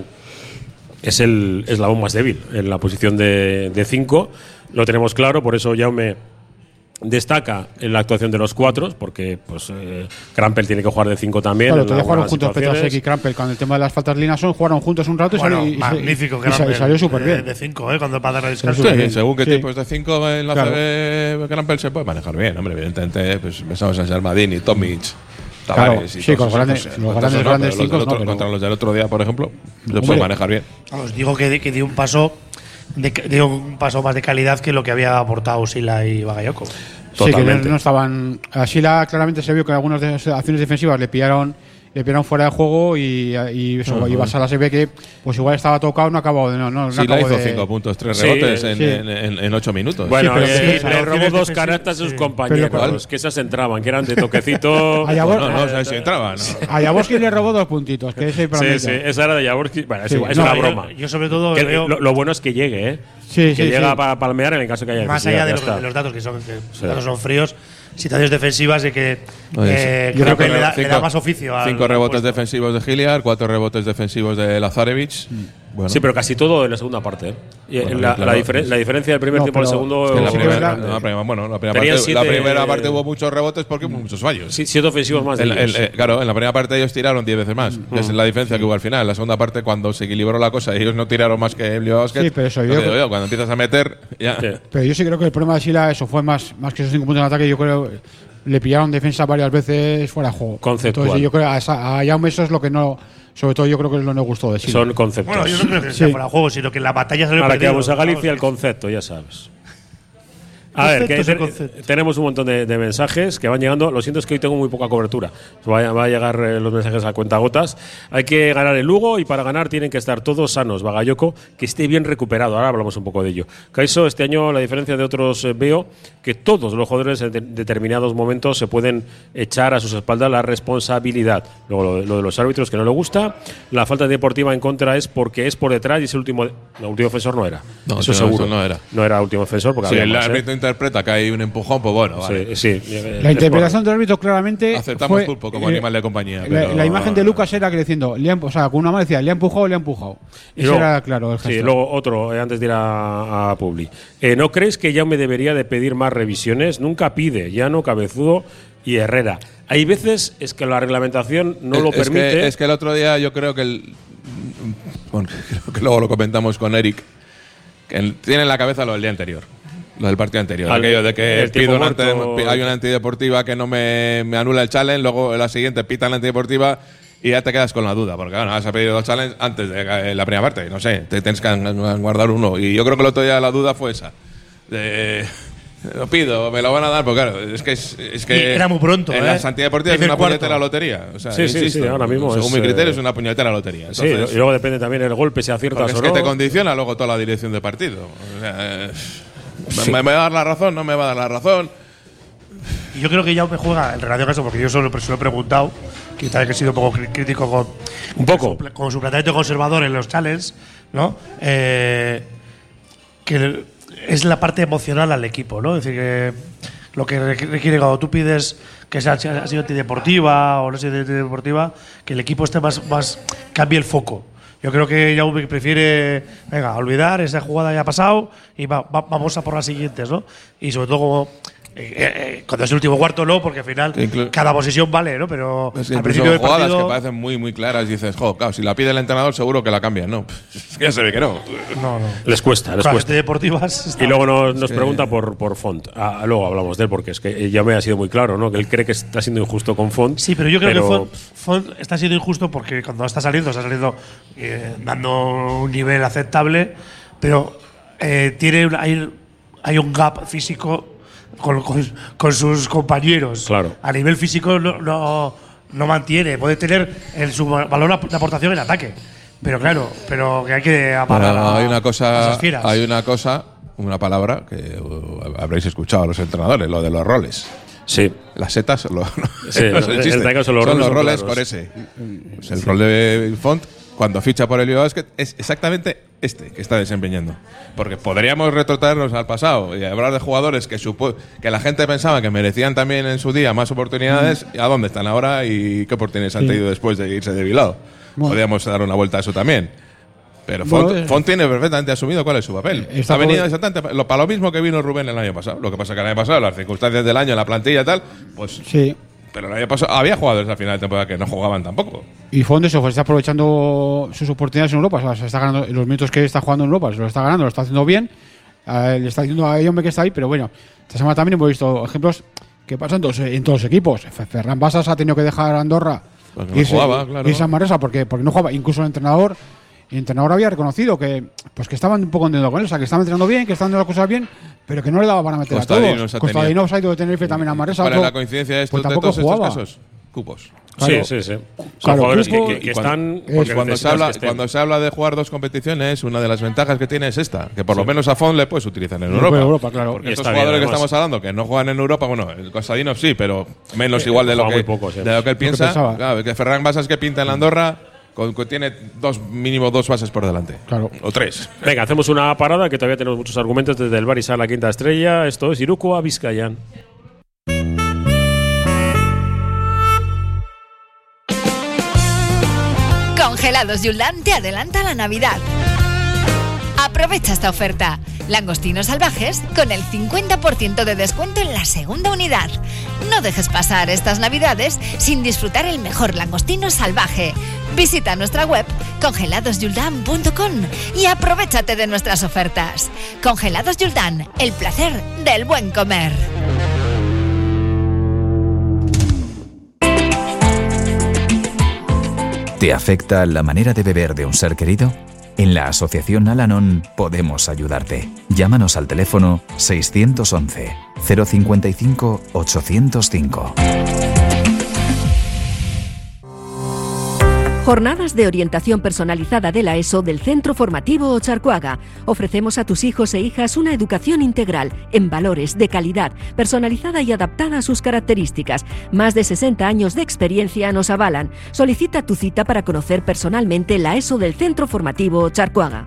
es el eslabón más débil en la posición de 5. Lo tenemos claro, por eso Jaume destaca en la actuación de los 4, porque pues Krampel tiene que jugar de 5 también. Claro, todavía jugaron juntos Petrasek y Krampel con el tema de las faltas Linason, jugaron juntos un rato y magnífico salió súper bien. De 5, cuando para dar el descanso. Sí, según qué tipos de 5 en la CB Krampel se puede manejar bien, hombre, evidentemente, pues pensamos en Sermadini, Tomic. Claro, sí, con los grandes 5 contra los del otro día, por ejemplo, lo puede manejar bien. Os digo que dio un paso más de calidad que lo que había aportado Sila y Bagayoko. Sí, que no estaban. A Sila claramente se vio que algunas de las acciones defensivas le pillaron fuera de juego y eso, ibas a la SB que pues igual estaba tocado, no acabó de sí, la hizo 5 puntos, 3 rebotes en 8 minutos. Bueno, sí, le robó 2 canastas a sus compañeros, que esas entraban, que eran de toquecito. No sé si entraban. A Jaworski le robó 2 puntitos, que ese para sí, esa era de Jaworski. Bueno, es una broma. Yo sobre todo lo bueno es que llegue, que llega para palmear en el caso que haya. Más allá de los datos, que datos son fríos. Situaciones defensivas de que creo que le da más oficio. 5 rebotes defensivos de Hilliard, 4 rebotes defensivos de Lazarevich. Bueno. Sí, pero casi todo en la segunda parte. ¿eh? Y Bueno, la claro. diferencia del primer tiempo al segundo. Es que Sí, verdad. la primera Tenían parte, la siete- primera parte hubo muchos rebotes porque hubo muchos fallos. Sí, 7 ofensivos más de ellos. Claro, en la primera parte ellos tiraron 10 veces más. Esa es la diferencia que hubo al final. En la segunda parte, cuando se equilibró la cosa, ellos no tiraron más que el Bilbao Basket. Sí, pero eso Lo yo- que digo yo, cuando empiezas a meter, ya. Sí. Pero yo sí creo que el problema de Sila eso fue más que esos 5 puntos en ataque. Yo creo le pillaron defensa varias veces fuera de juego. Conceptual. Entonces yo creo a Jaume eso es lo que no, sobre todo yo creo que es lo que no gustó de Sila. Son conceptos. Bueno, yo no creo que sea Sí. fuera de juego, sino que la batalla salió Ahora que perdido. vamos a Galicia, el Vamos, concepto, ya sabes. A ver, Conceptos y conceptos. tenemos un montón de mensajes que van llegando. Lo siento, es que hoy tengo muy poca cobertura. Va a llegar los mensajes a cuentagotas. Hay que ganar el Lugo y para ganar tienen que estar todos sanos. Bagayoko, que esté bien recuperado. Ahora hablamos un poco de ello. Caiso, este año, la diferencia de otros, veo que todos los jugadores en determinados momentos se pueden echar a sus espaldas la responsabilidad. Luego, lo de los árbitros, que no le gusta. La falta deportiva en contra es porque es por detrás y es el último ofensor no era. No, Eso no, seguro. eso no era. No era último ofensor porque Si había el más, ¿eh? árbitro interpreta que hay un empujón, pues bueno, vale. Sí. La interpretación del árbitro claramente Aceptamos fue, pulpo como animal de compañía. La, pero- la imagen de Lucas era que diciendo, o sea, con una mano decía, le ha empujado, le ha empujado. Y Eso luego- era claro el gesto. Sí, luego otro, antes de ir a Publi. ¿No crees que Jaume debería de pedir más revisiones? Nunca pide, Llano, Cabezudo y Herrera. Hay veces es que la reglamentación no lo permite. Es que el otro día yo creo que bueno, creo que luego lo comentamos con Eric, que tiene en la cabeza lo del día anterior. Lo del partido anterior. Aquello de que el tiempo muerto. hay una antideportiva que no me anula el challenge, luego en la siguiente pita la antideportiva y ya te quedas con la duda. Porque bueno, has pedido 2 challenges antes de la primera parte. No sé, te tienes que guardar uno. Y yo creo que el otro día la duda fue esa. Lo pido, me lo van a dar, porque claro, es que Y era muy pronto, en ¿eh? las antideportivas es Primer una cuarto. puñetera lotería. O sea, Sí, insisto, ahora mismo según es, mi criterio es una puñetera lotería. Sí, Entonces, y luego depende también el golpe, si aciertas porque o es no. que te condiciona luego toda la dirección de partido. O sea, ¿me va a dar la razón? ¿No me va a dar la razón? Y yo creo que ya me juega en relación a eso, porque yo solo se lo he preguntado, que también que he sido un poco crítico con, Un poco. con su planteamiento conservador en los challenges, ¿no? Que es la parte emocional al equipo, ¿no? Es decir, que lo que requiere cuando tú pides que sea ha sido antideportiva o no sea antideportiva, que el equipo esté más cambie el foco. Yo creo que Jaume prefiere, venga, olvidar, esa jugada ya ha pasado y vamos a por las siguientes, ¿no? Y sobre todo como cuando es el último cuarto no, porque al final cada posición vale, ¿no? Pero Es que al incluso principio del jugadas partido que parecen muy claras, dices, jo, claro, si la pide el entrenador seguro que la cambian, ¿no? Es que ya se ve que no. no. Les cuesta. Claro, deportivas. Y luego nos pregunta por Font. Luego hablamos de él, porque es que ya me ha sido muy claro, ¿no? Que él cree que está siendo injusto con Font. Sí, pero yo creo que Font está siendo injusto porque cuando está saliendo dando un nivel aceptable, pero hay un gap físico con sus compañeros. Claro. A nivel físico no mantiene. Puede tener su valor de aportación en ataque. Pero claro, que hay que apagar Pero hay a esas fieras. una palabra que habréis escuchado a los entrenadores, lo de los roles. Sí. Las setas son Sí, no es el en chiste. este caso los son roles los son roles claros. con ese. Pues el rol de Font, cuando ficha por el Bilbao Basket, es exactamente este que está desempeñando. Porque podríamos retrotraernos al pasado y hablar de jugadores que la gente pensaba que merecían también en su día más oportunidades. ¿A dónde están ahora y qué oportunidades han tenido después de irse de Bilbao? Bueno. Podríamos dar una vuelta a eso también. Pero Bueno, Font tiene perfectamente asumido cuál es su papel. Está Ha venido por- exactamente para lo mismo que vino Rubén el año pasado. Lo que pasa que el año pasado, las circunstancias del año, la plantilla y tal, pues. Sí. Pero el año pasado había jugadores al final de temporada que no jugaban tampoco. Y Font eso, pues está aprovechando sus oportunidades en Europa. O sea, se está ganando los minutos que está jugando en Europa, se lo está ganando, lo está haciendo bien. Le está diciendo a Jaume que está ahí, pero bueno, esta semana también hemos visto ejemplos que pasan en todos los equipos. Ferran Basas ha tenido que dejar Andorra Porque no jugaba, claro. irse a Manresa porque no jugaba. Incluso el entrenador había reconocido que estaban un poco contentos con él, o sea, que estaban entrenando bien, que estaban haciendo las cosas bien, pero que no le daba para meter Costadinos a ha todos. tenido. Costadinos ha ido de Tenerife también a Manresa. ¿Cuál es otro- la coincidencia de, pues de tampoco todos estos jugaba. casos? Cupos. Claro. Sí. Son Claro, jugadores Cupo- que y cuando- están. es porque Cuando necesitas que estén. cuando se habla de jugar 2 competiciones, una de las ventajas que tiene es esta, que por lo menos a Font le puedes utilizar en Le Europa. puede Europa, claro. Porque Y estos está bien, jugadores que además. estamos hablando que no juegan en Europa, bueno, el Costadino sí, pero menos igual de lo juega que, muy poco, sí. de lo que él piensa. pensaba. Claro, que Ferran Basas que pinta en la Andorra tiene mínimo 2 bases por delante. Claro. O 3. Venga, hacemos una parada que todavía tenemos muchos argumentos desde el Barisal a la quinta estrella. Esto es Iruko a Vizcayan. Con Congelados Juldan te adelanta la Navidad. Aprovecha esta oferta. Langostinos salvajes con el 50% de descuento en la segunda unidad. No dejes pasar estas Navidades sin disfrutar el mejor langostino salvaje. Visita nuestra web congeladosjuldan.com y aprovéchate de nuestras ofertas. Congelados Juldan, el placer del buen comer. ¿Te afecta la manera de beber de un ser querido? En la Asociación Al-Anon podemos ayudarte. Llámanos al teléfono 611 055 805. Jornadas de orientación personalizada de la ESO del Centro Formativo Ocharcoaga. Ofrecemos a tus hijos e hijas una educación integral, en valores, de calidad, personalizada y adaptada a sus características. Más de 60 años de experiencia nos avalan. Solicita tu cita para conocer personalmente la ESO del Centro Formativo Ocharcoaga.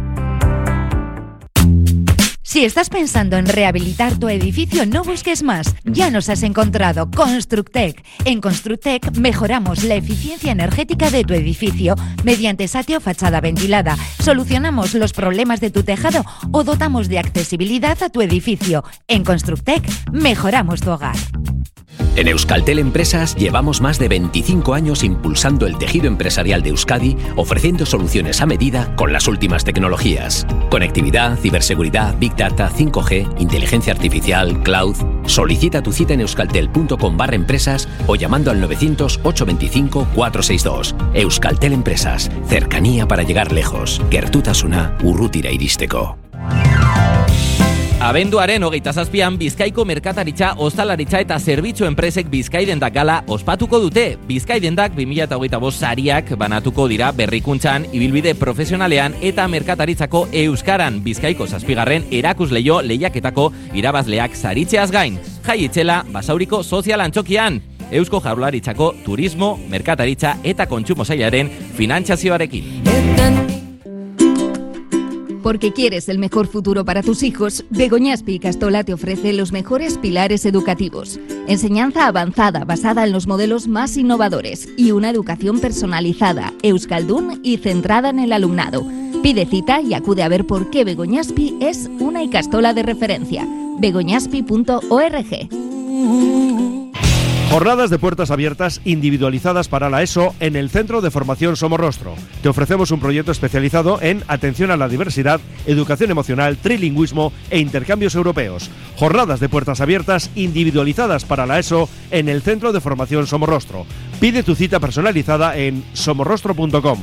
Si estás pensando en rehabilitar tu edificio, no busques más. Ya nos has encontrado Constructec. En Constructec mejoramos la eficiencia energética de tu edificio mediante satio fachada ventilada. Solucionamos los problemas de tu tejado o dotamos de accesibilidad a tu edificio. En Constructec mejoramos tu hogar. En Euskaltel Empresas llevamos más de 25 años impulsando el tejido empresarial de Euskadi, ofreciendo soluciones a medida con las últimas tecnologías. Conectividad, ciberseguridad, Big Data, 5G, inteligencia artificial, cloud. Solicita tu cita en euskaltel.com/empresas o llamando al 900-825-462. Euskaltel Empresas. Cercanía para llegar lejos. Gertutasuna urrutira iristeko. Abenduaren 27an Bizkaiko merkataritza, ostalaritza eta zerbitzu enpresek Bizkaidendak gala ospatuko dute. Bizkaidendak 2025 sariak banatuko dira berrikuntzan, ibilbide profesionalean eta merkataritzako euskaran. Bizkaiko 7. erakusleio lehiaketako irabazleak saritzeaz gain. Jai itzela Basauriko sozial antzokian. Eusko Jaurlaritzako turismo, merkataritza eta kontsumo sailaren finantzazioarekin. Porque quieres el mejor futuro para tus hijos, Begoñaspi Ikastola te ofrece los mejores pilares educativos. Enseñanza avanzada basada en los modelos más innovadores y una educación personalizada, euskaldun y centrada en el alumnado. Pide cita y acude a ver por qué Begoñaspi es una Ikastola de referencia. begoñaspi.org. Jornadas de puertas abiertas individualizadas para la ESO en el Centro de Formación Somorrostro. Te ofrecemos un proyecto especializado en atención a la diversidad, educación emocional, trilingüismo e intercambios europeos. Jornadas de puertas abiertas individualizadas para la ESO en el Centro de Formación Somorrostro. Pide tu cita personalizada en somorrostro.com.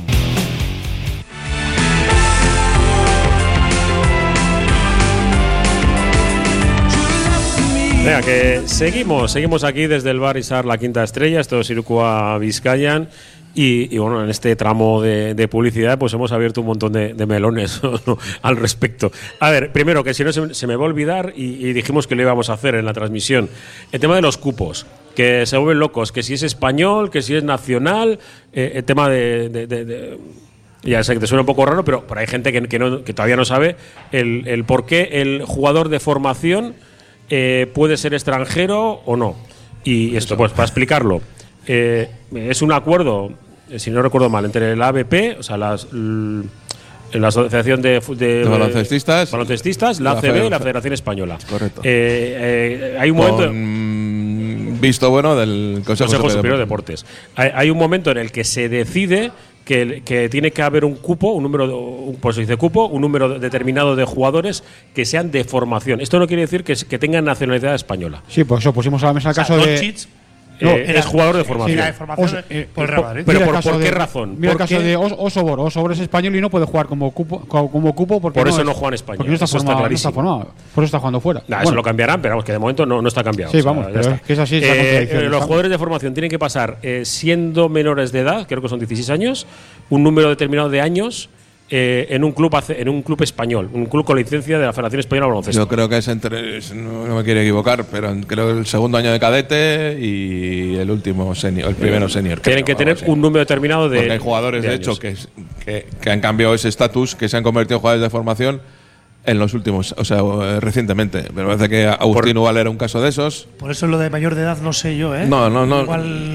Venga, que seguimos aquí desde el bar Isar La Quinta Estrella, esto es Irukoa Bizkaian. Y bueno, en este tramo de publicidad pues hemos abierto un montón de melones al respecto. A ver, primero, que si no se me va a olvidar, y dijimos que lo íbamos a hacer en la transmisión, el tema de los cupos, que se vuelven locos, que si es español, que si es nacional, el tema de ya sé que te suena un poco raro, pero hay gente que todavía no sabe el por qué el jugador de formación puede ser extranjero o no. Y esto, pues para explicarlo, es un acuerdo, si no recuerdo mal, entre el ABP, o sea, la Asociación de Baloncestistas, la ACB y la Federación Española. Correcto. Hay un momento. Con visto bueno del Consejo Superior de Deportes. Hay un momento en el que se decide que tiene que haber un cupo, un número determinado de jugadores que sean de formación. Esto no quiere decir que tengan nacionalidad española. Sí, pues eso pusimos a la mesa el caso de... es jugador de formación. Sí, de formación por el Real Madrid. Pero ¿por qué razón? Mira el caso de Osobor. Osobor es español y no puede jugar como cupo porque por eso no juega en España. Porque no está formado. Por eso está jugando fuera. Eso lo cambiarán, pero vamos, que de momento no está cambiado. Sí, vamos, pero es que es así. Los jugadores de formación tienen que pasar, siendo menores de edad, creo que son 16 años, un número determinado de años en un club español, un club con licencia de la Federación Española de Baloncesto. Yo creo que es no me quiero equivocar, pero creo el segundo año de cadete y el último senior, el primero senior. Tienen que tener un número determinado de. Porque hay jugadores, de hecho, que han cambiado ese estatus, que se han convertido en jugadores de formación en los últimos, o sea, recientemente. Me parece que Agustín Ubal era un caso de esos. Por eso lo de mayor de edad no sé yo, ¿eh? No. Igual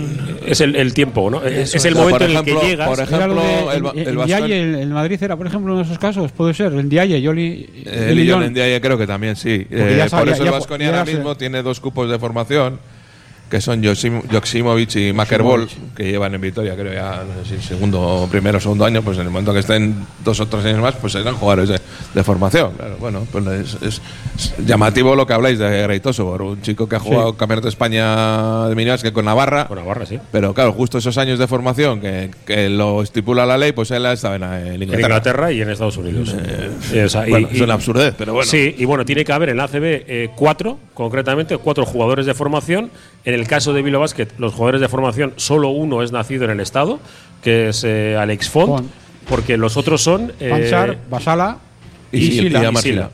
es el tiempo, ¿no? Es el O sea, momento por en el ejemplo, que llegas. por ejemplo, el Ndiaye, el Madrid era, por ejemplo, en esos casos, puede ser. El Ndiaye, el Ndiaye creo que también sí. Por eso el Baskonia ahora mismo tiene 2 cupos de formación, que son Joksimovic y Makerbol, que llevan en Vitoria, creo ya, no sé si primero o segundo año, pues en el momento que estén 2 o 3 años más, pues serán jugadores de formación. Claro, bueno, pues es llamativo lo que habláis de Reitoso, por un chico que ha jugado Campeonato de España de minimas, que con Navarra. Con Navarra, sí. Pero claro, justo esos años de formación que lo estipula la ley, pues él estaba en Inglaterra. En Inglaterra y en Estados Unidos. Bueno, es una absurdez, pero bueno. Sí, y bueno, tiene que haber en la ACB 4, concretamente, 4 jugadores de formación. En el caso de Bilbao Basket, los jugadores de formación, solo uno es nacido en el estado, que es Alex Font, porque los otros son Panchar, Basala y Sila.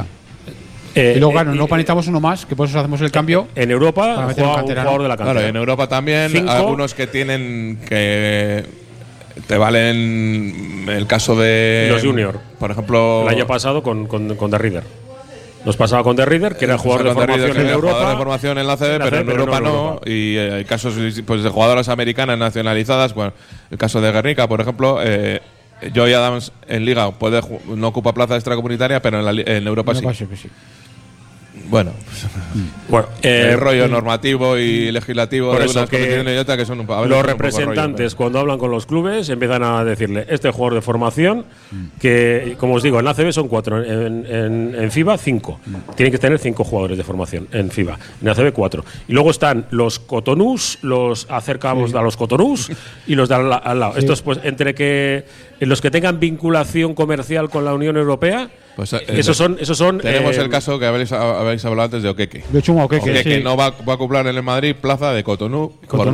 Y luego, claro, en Europa necesitamos uno más, que por eso hacemos el cambio. En Europa juega un jugador de la cantera. Claro, en Europa también, 5, algunos que tienen que te valen el caso de los junior. Por ejemplo, el año pasado con The Reader. Nos pasaba con The Reader, que era jugador de formación en Europa. Jugador de formación en la CB, pero en Europa no. Y hay casos pues, de jugadoras americanas nacionalizadas. Bueno, el caso de Guernica, por ejemplo. Joy Adams en Liga no ocupa plaza extracomunitaria, pero en Europa sí. Bueno, el rollo normativo y legislativo por de eso unas competiciones y otras que son un poco. Los representantes, cuando hablan con los clubes, empiezan a decirle: este jugador de formación, que como os digo, en la ACB son 4, en FIBA 5. Tienen que tener 5 jugadores de formación en FIBA, en ACB 4. Y luego están los cotonús, los acercamos a los cotonús y los de al lado. Estos, pues, entre que los que tengan vinculación comercial con la Unión Europea. Pues, esos son tenemos el caso que habéis hablado antes de Okeke. De Chuma Okeke, que no va a ocupar en el Madrid plaza de Cotonú.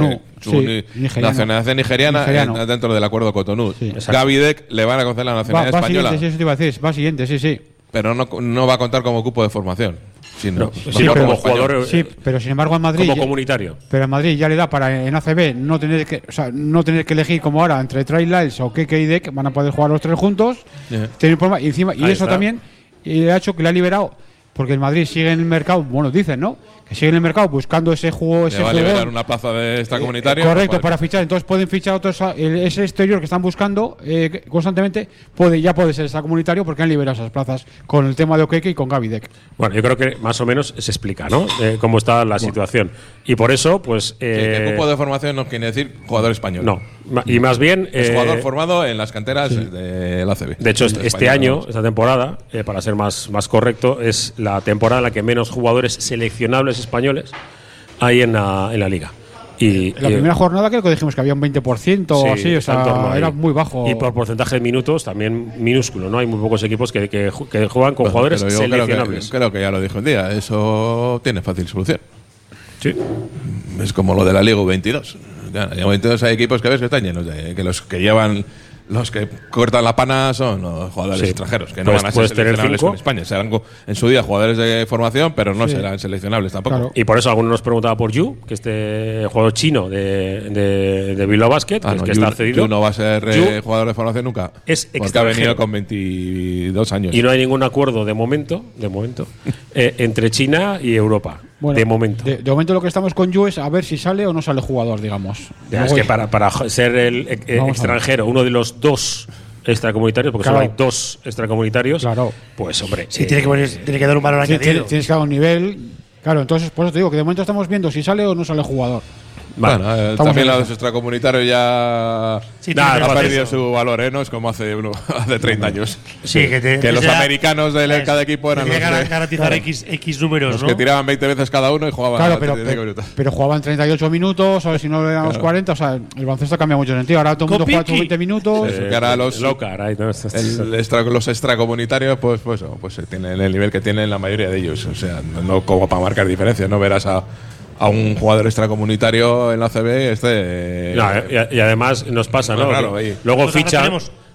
Su nacionalidad nigeriana dentro del acuerdo Cotonú. Sí, Gavidec le van a conceder la nacionalidad española. Va siguiente, sí. Pero no va a contar como cupo de formación. Sino como jugador. Sí, pero sin embargo en Madrid. Como comunitario. Pero en Madrid ya le da para en ACB no tener que elegir como ahora entre Trailers o Okeke y Dec. Van a poder jugar los 3 juntos. Tener problema. Y encima, y eso también ha hecho que le ha liberado. Porque el Madrid sigue en el mercado, bueno, dicen, ¿no? Que sigue en el mercado buscando ese juego. Le va a liberar una plaza de extracomunitario. Correcto, para fichar. Entonces pueden fichar otros. Ese exterior que están buscando constantemente ya puede ser extracomunitario porque han liberado esas plazas con el tema de Okeke y con Gavidec. Bueno, yo creo que más o menos se explica, ¿no? Cómo está la situación. Y por eso, pues. El cupo de formación no quiere decir jugador español. No. Y más bien. Es jugador formado en las canteras de la CB. De hecho, este año, esta temporada, para ser más correcto, es la temporada en la que menos jugadores seleccionables españoles hay en la liga. Y la primera jornada creo que dijimos que había un 20% o así, o sea, era muy bajo. Y por porcentaje de minutos también minúsculo, ¿no? Hay muy pocos equipos que juegan con jugadores seleccionables. Creo que ya lo dijo un día, eso tiene fácil solución. Sí. Es como lo de la Liga U22. En U22 hay equipos que ves que están llenos de que los que llevan. Los que cortan la pana son los jugadores extranjeros, que no van a ser seleccionables con España. Serán en su día jugadores de formación, pero no serán seleccionables tampoco. Claro. Y por eso algunos nos preguntaba por Yu, que este jugador chino de Bilbao Basket, que está cedido. Yu no va a ser jugador de formación nunca. Es porque ha venido con 22 años. Y no hay ningún acuerdo de momento entre China y Europa. Bueno, de momento. De momento lo que estamos con Yu es a ver si sale o no sale jugador, digamos. Es que para ser el extranjero, uno de los 2 extracomunitarios, porque solo hay 2 extracomunitarios, pues hombre. Sí, tiene que dar un valor añadido. Tienes que dar un nivel. Claro, entonces por eso te digo que de momento estamos viendo si sale o no sale jugador. Bueno, también los extracomunitarios ya ha perdido su valor, no es como hace 30 años. Sí, que los americanos de cada equipo eran los que garantizar X números, los ¿no? que tiraban 20 veces cada uno y jugaban 35 minutos. Pero jugaban 38 minutos, a ver si no le damos 40, o sea, el baloncesto cambia mucho en el sentido. Ahora todo el mundo juega 20 minutos. Que ahora los extracomunitarios pues tienen el nivel que tienen la mayoría de ellos, o sea, no como para marcar diferencias, no verás a un jugador extracomunitario en la CB y además nos pasa, ¿no? Claro, luego fichan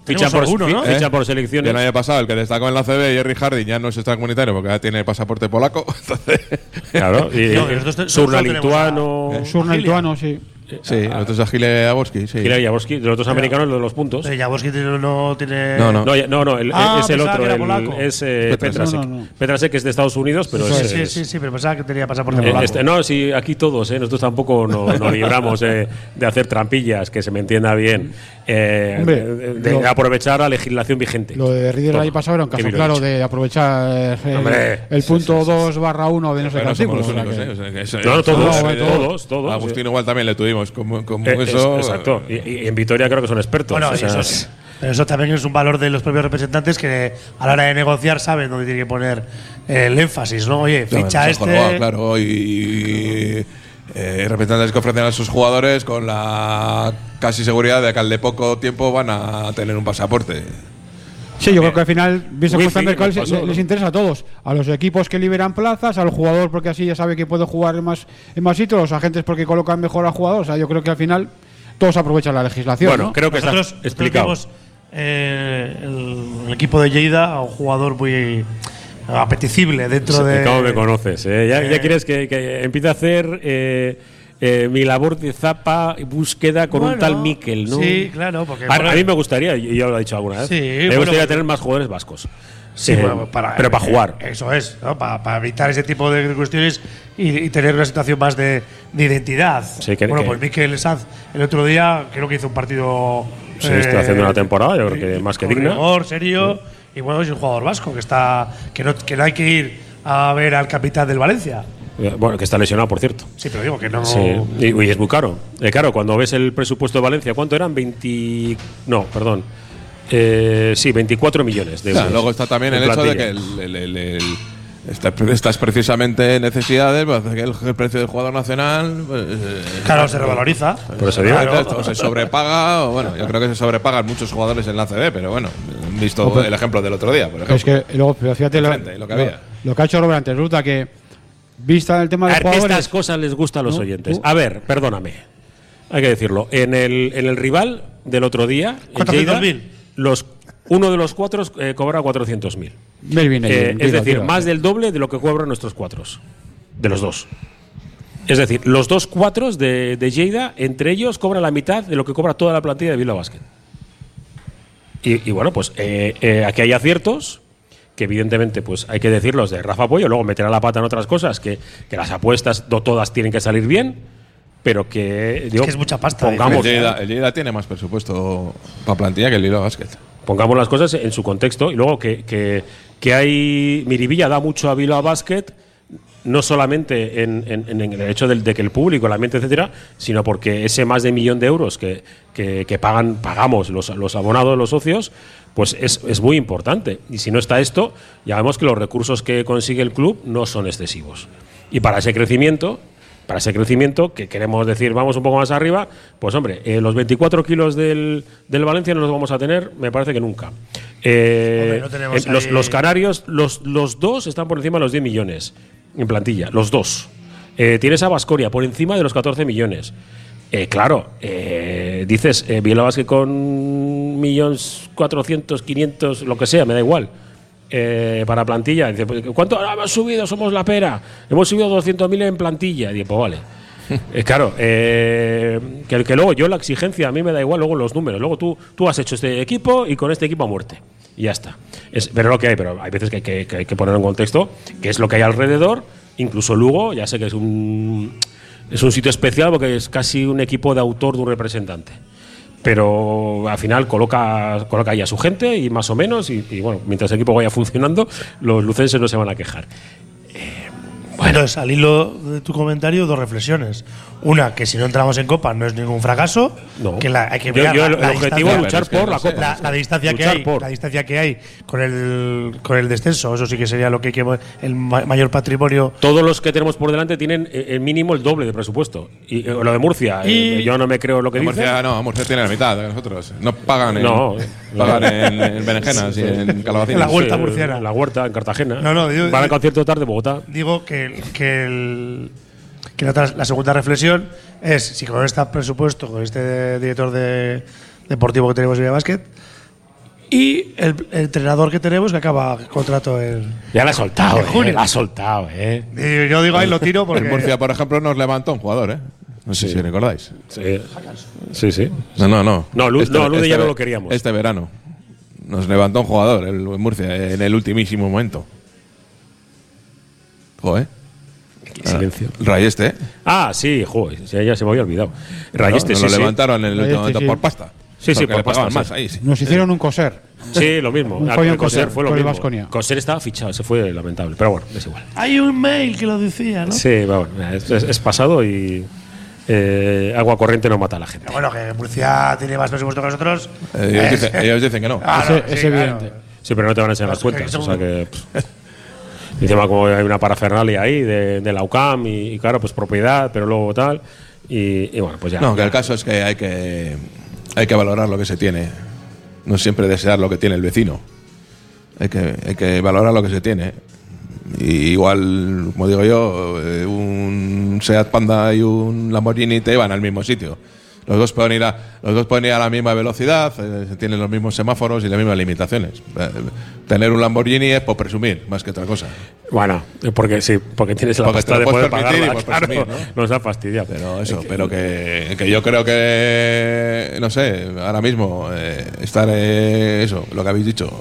por selecciones. El año pasado el que destacó en la CB, Jerry Harding, ya no es extracomunitario porque ya tiene pasaporte polaco. Claro, y Surna lituano, sí. Sí, el otro es a Gile Jaworski. Sí. Gile Jaworski, los otros americanos, los dos. Jaworski no tiene. No. Es el otro. Es Petrasek. Petrasek, que es de Estados Unidos, pero sí, pero pensaba que tenía pasaporte polaco. No, sí, aquí todos, nosotros tampoco nos libramos de hacer trampillas, que se me entienda bien. De aprovechar la legislación vigente. Lo de Rieder el año pasado era un caso claro de aprovechar el punto 2/1 de no sé qué artículo. Todos. Agustín igual también le tuvimos como eso. Exacto. Y en Vitoria creo que son expertos. Bueno, pero eso también es un valor de los propios representantes, que a la hora de negociar saben dónde tiene que poner el énfasis, ¿no? Oye, ficha claro, y representantes que ofrecen a sus jugadores con la casi seguridad de que al de poco tiempo van a tener un pasaporte. Sí, yo creo que al final, visto cómo está el mercado, les interesa a todos. A los equipos que liberan plazas, al jugador porque así ya sabe que puede jugar en más sitios, los agentes porque colocan mejor al jugador. O sea, yo creo que al final todos aprovechan la legislación. Bueno, ¿no? creo que nosotros está explicado. El equipo de Lleida a un jugador muy apetecible dentro de. ¿Cómo me conoces? Ya quieres que empiece a hacer mi labor de zapa búsqueda con un tal Mikel, ¿no? Sí, claro. Porque a mí me gustaría, y yo lo he dicho alguna vez, me gustaría tener más jugadores vascos. Sí, pero para jugar. Eso es, ¿no? Para evitar ese tipo de cuestiones y tener una situación más de identidad. Sí, pues Mikel Sanz el otro día creo que hizo un partido. Sí, está haciendo una temporada, yo creo que más que digna. Rigor, serio. Y bueno, es un jugador vasco que no hay que ir a ver al capitán del Valencia. Bueno, que está lesionado, por cierto. Sí, pero digo que no. Sí. Y es muy caro. Claro, cuando ves el presupuesto de Valencia, ¿cuánto eran? 24 millones de euros. Claro, luego está también el hecho de que estas precisamente necesidades, pues, que el precio del jugador nacional. Claro, se revaloriza. Por eso digo. O se sobrepaga, o bueno, yo creo que se sobrepagan muchos jugadores en la ACB, pero bueno, visto el ejemplo del otro día, por ejemplo. Es que luego, fíjate lo que ha hecho Robert antes, Ruta, que vista el tema de los jugadores. Estas cosas les gustan a los oyentes. A ver, perdóname. Hay que decirlo. En el rival del otro día, en Lleida, uno de los cuatro cobra 400.000. Es decir, más del doble de lo que cobran nuestros cuatros. De los dos. Es decir, los dos cuatros de Lleida, entre ellos, cobran la mitad de lo que cobra toda la plantilla de Bilbao Basket. Y bueno, pues aquí hay aciertos que evidentemente pues hay que decirlos de Rafa Puello, luego meterá la pata en otras cosas, que las apuestas no todas tienen que salir bien, pero que digo, es que es mucha pasta. Pongamos, el Lleida tiene más presupuesto para plantilla que el Bilbao Basket. Pongamos las cosas en su contexto, y luego que hay Miribilla da mucho a Bilbao Basket, no solamente en el hecho de que el público, el ambiente, etcétera, sino porque ese más de 1 millón de euros que pagamos los abonados, los socios, pues es muy importante. Y si no está esto, ya vemos que los recursos que consigue el club no son excesivos. Y para ese crecimiento, que queremos decir vamos un poco más arriba, pues hombre, los 24 kilos del Valencia no los vamos a tener, me parece que nunca. Los canarios, los dos están por encima de los 10 millones en plantilla, los dos. Tienes a Baskonia por encima de los 14 millones. Claro, dices Bilbao Basket con 1.400.000, 500, lo que sea, me da igual. Para plantilla, dice, ¿cuánto hemos subido? Somos la pera. Hemos subido 200.000 en plantilla. Y pues vale. Claro, que luego yo la exigencia a mí me da igual, luego los números. Luego tú has hecho este equipo y con este equipo a muerte. Y ya está. Pero lo que hay, pero hay veces que hay que poner en contexto qué es lo que hay alrededor. Incluso Lugo, ya sé que es un sitio especial porque es casi un equipo de autor de un representante. Pero al final coloca ahí a su gente y más o menos, y bueno, mientras el equipo vaya funcionando, los lucenses no se van a quejar. Bueno, al hilo de tu comentario, 2 reflexiones. Una, que si no entramos en Copa no es ningún fracaso. No. Que hay que mirar el objetivo es luchar por la Copa. La distancia que hay con el descenso, eso sí que sería lo que hay que el mayor patrimonio. Todos los que tenemos por delante tienen mínimo el doble de presupuesto. Y lo de Murcia, yo no me creo lo que dice. Murcia tiene la mitad de nosotros. No pagan en Berenjenas y en Calabacines. En la Huerta murciana. En la Huerta, en Cartagena. Van al concierto tarde de Bogotá. Digo que la segunda reflexión es si con este presupuesto, con este director deportivo que tenemos en Bilbao Basket y el entrenador que tenemos que acaba contrato ya la ha soltado, en junio. La ha soltado, Yo digo ahí lo tiro porque en Murcia, por ejemplo, nos levantó un jugador, No sé si recordáis. Sí. No. Lude ya no lo queríamos. Este verano nos levantó un jugador, el Murcia, en el ultimísimo momento. Joder. Silencio. Rayeste. Sí, joder, ya se me había olvidado. Rayeste, lo levantaron en el último momento por pasta. Sí, por pasta. Más, ahí, sí. Nos hicieron un coser. Sí, lo mismo. Un Coser fue lo mismo. Baskonia. Coser estaba fichado, se fue lamentable. Pero bueno, es igual. Hay un mail que lo decía, ¿no? Sí, bueno, es pasado y agua corriente no mata a la gente. Pero bueno, que Murcia tiene más presupuesto que nosotros. Ellos dicen que no. Es evidente. Sí, pero no te van a enseñar las cuentas. O sea que. Encima, como hay una parafernalia ahí de la UCAM y claro, pues propiedad, pero luego tal. Y bueno, pues ya. No, que el caso es que hay que valorar lo que se tiene. No siempre desear lo que tiene el vecino. Hay que valorar lo que se tiene. Y igual, como digo yo, un Seat Panda y un Lamborghini te van al mismo sitio. Los dos pueden ir a la misma velocidad, tienen los mismos semáforos y las mismas limitaciones. Tener un Lamborghini es por presumir, más que otra cosa. Bueno, porque tienes la pasta de poder pagarla, claro, presumir, ¿no? Nos da fastidia. Pero que yo creo que, no sé, ahora mismo estar, lo que habéis dicho,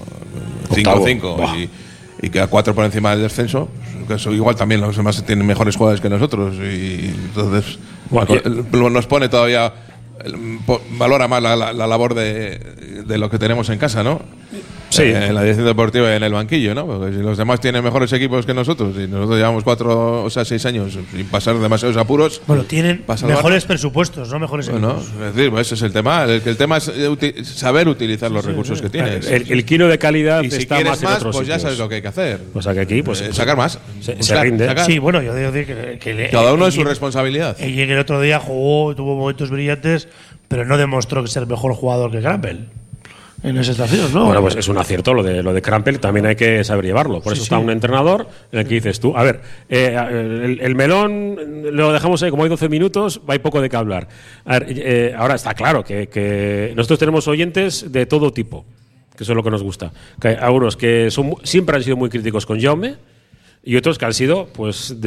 5-5 y que a 4 por encima del descenso, que eso igual también los demás tienen mejores jugadores que nosotros y entonces nos pone todavía, valora más la labor de lo que tenemos en casa, ¿no? Sí. En la dirección deportiva y en el banquillo, ¿no? Porque si los demás tienen mejores equipos que nosotros y nosotros llevamos 6 años sin pasar demasiados apuros. Bueno, tienen mejores presupuestos, no mejores equipos. Es decir, pues ese es el tema. El tema es saber utilizar los recursos que tienes. El kilo de calidad y si está quieres más en otros pues sitios. Ya sabes lo que hay que hacer. O sea que aquí, pues sacar más. Se rinde. Sacar. Sí, bueno, yo digo que cada uno es su responsabilidad. Y el otro día jugó, tuvo momentos brillantes, pero no demostró que sea el mejor jugador que Crampel en esa estación, ¿no? Bueno, pues es un acierto lo de Crampel, también hay que saber llevarlo. Por eso está un entrenador en el que dices tú, a ver, el melón lo dejamos ahí, como hay 12 minutos, hay poco de qué hablar. A ver, ahora está claro que nosotros tenemos oyentes de todo tipo, que eso es lo que nos gusta. Que hay algunos que siempre han sido muy críticos con Jaume, y otros que han sido pues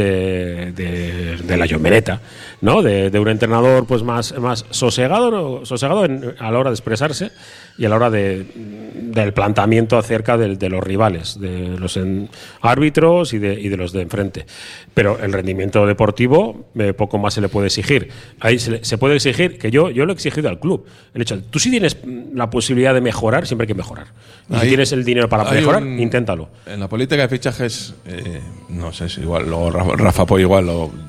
de la llomeneta, ¿no? De un entrenador pues más sosegado a la hora de expresarse y a la hora del planteamiento acerca de los rivales, de los árbitros y de los de enfrente. Pero el rendimiento deportivo poco más se le puede exigir. Ahí se puede exigir, que yo lo he exigido al club. El hecho de, tú sí tienes la posibilidad de mejorar, siempre hay que mejorar. Y si tienes el dinero para mejorar, inténtalo. En la política de fichajes, no sé si igual, luego Rafa Poy igual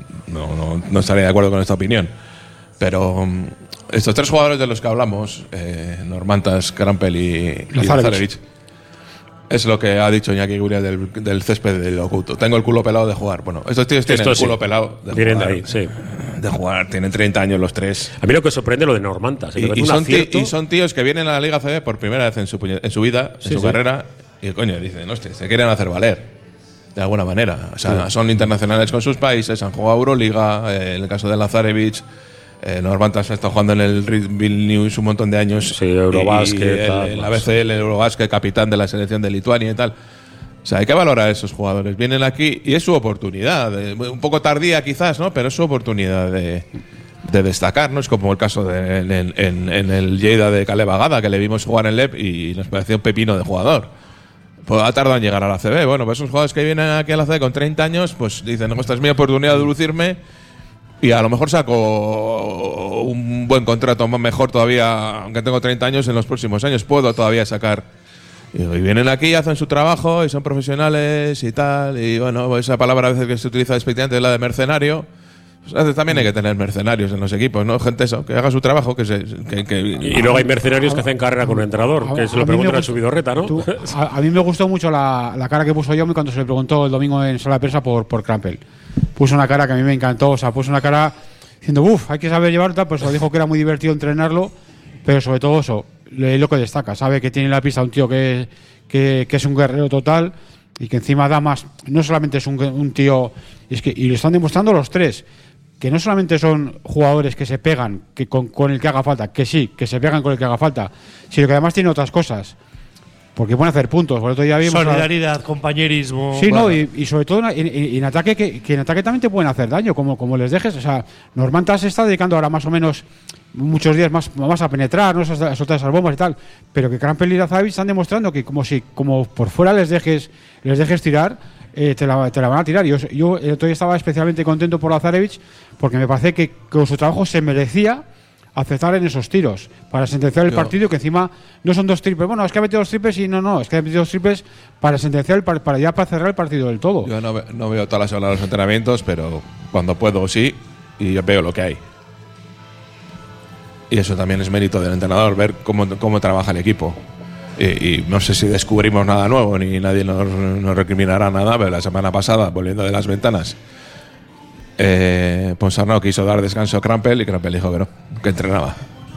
no estaría de acuerdo con esta opinión. Pero estos 3 jugadores de los que hablamos, Normantas, Crampel y Lazarevic, es lo que ha dicho Iñaki Guria del césped del Oculto. Tengo el culo pelado de jugar. Bueno, estos tíos tienen el culo pelado de vienen jugar. De ahí, sí. De jugar, tienen 30 años los 3. A mí lo que sorprende es lo de Normantas. Y son tíos que vienen a la Liga CB por primera vez en su vida, en su carrera, y coño, dicen, hostia, se quieren hacer valer. De alguna manera. O sea, son internacionales con sus países, han jugado Euroliga, en el caso de Lazarevic. Normantas ha estado jugando en el Vilnius un montón de años. Sí, Eurobasket. En la BCL, el Eurobasket, capitán de la selección de Lituania y tal. O sea, hay que valorar a esos jugadores. Vienen aquí y es su oportunidad. Un poco tardía quizás, ¿no? Pero es su oportunidad de destacar, ¿no? Es como el caso en el Lleida de Caleb Agada, que le vimos jugar en LEP y nos pareció un pepino de jugador. Pues ha tardado en llegar a la CB. Bueno, pues esos jugadores que vienen aquí a la CB con 30 años, pues dicen, esta es mi oportunidad de lucirme. Y a lo mejor saco un buen contrato, mejor todavía, aunque tengo 30 años, en los próximos años puedo todavía sacar. Y vienen aquí, hacen su trabajo y son profesionales y tal. Y bueno, esa palabra a veces que se utiliza despectivamente es la de mercenario. Pues a veces también hay que tener mercenarios en los equipos, ¿no? Gente que haga su trabajo. Y luego hay mercenarios que hacen carrera con un entrenador, que se lo preguntan al Subidorreta, ¿no? A mí me gustó mucho la cara que puso Jaume cuando se le preguntó el domingo en sala de prensa por Crampel. Puso una cara que a mí me encantó, o sea, puso una cara diciendo, hay que saber llevarlo, pues lo dijo que era muy divertido entrenarlo, pero sobre todo eso, lo que destaca, sabe que tiene en la pista un tío que es un guerrero total y que encima da más, no solamente es un tío, y lo están demostrando los 3, que no solamente son jugadores que se pegan con el que haga falta, que sí, que se pegan con el que haga falta, sino que además tiene otras cosas. porque pueden hacer puntos. Por el otro día vimos solidaridad, compañerismo. Sí, no, y sobre todo en ataque, que en ataque también te pueden hacer daño, como les dejes. O sea, Normantas se está dedicando ahora más o menos muchos días más a penetrar, ¿no? A soltar esas bombas y tal. Pero que Krampel y Lazarevic están demostrando que como por fuera les dejes tirar, te la van a tirar. Yo el otro día estaba especialmente contento por Lazarevic porque me parece que con su trabajo se merecía aceptar en esos tiros para sentenciar el partido, que encima no son 2 triples. Bueno, es que ha metido 2 triples y no, es que ha metido 2 triples para sentenciar para cerrar el partido del todo. Yo no veo todas las horas los entrenamientos, pero cuando puedo sí, y yo veo lo que hay. Y eso también es mérito del entrenador, ver cómo trabaja el equipo. Y no sé si descubrimos nada nuevo, ni nadie nos recriminará nada, pero la semana pasada, volviendo de las ventanas, Ponsarnau quiso dar descanso a Krampel y Krampel dijo que no, que entrenaba.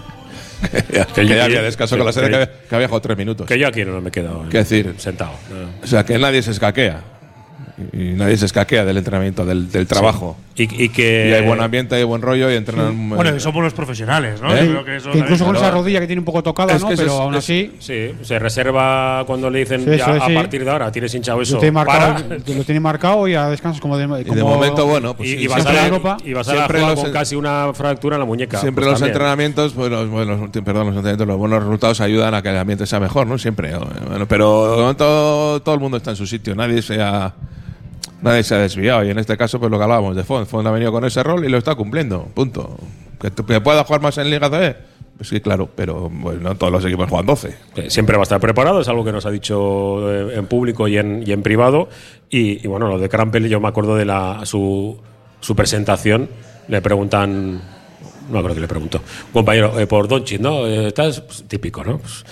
que ya había descanso con la serie, que había jugado 3 minutos. Que yo aquí no me he quedado sentado. O sea, que nadie se escaquea. Y nadie se escaquea del entrenamiento, del trabajo. Sí. Y hay buen ambiente, hay buen rollo y entrenan. Bueno, que son buenos profesionales, ¿no? Yo creo que incluso con esa rodilla que tiene un poco tocada, ¿no? Pero aún así. Sí, se reserva cuando le dicen a partir de ahora tienes hinchado eso. Lo tiene marcado y a descansos como de momento, bueno. Pues y vas a jugar con casi una fractura en la muñeca. Siempre pues los entrenamientos, pues los buenos resultados ayudan a que el ambiente sea mejor, ¿no? Siempre. Bueno, pero de momento todo el mundo está en su sitio. Nadie se ha desviado y en este caso pues lo que hablábamos de Font ha venido con ese rol y lo está cumpliendo, punto. Que pueda jugar más en Liga CB, pues sí, claro, pero bueno, no todos los equipos juegan 12. Siempre va a estar preparado, es algo que nos ha dicho en público y en privado. Y bueno, lo de Krampel, yo me acuerdo de su presentación, le preguntan, no creo que le preguntó, compañero, por Doncic, ¿no? Estás pues, típico, ¿no? Pues,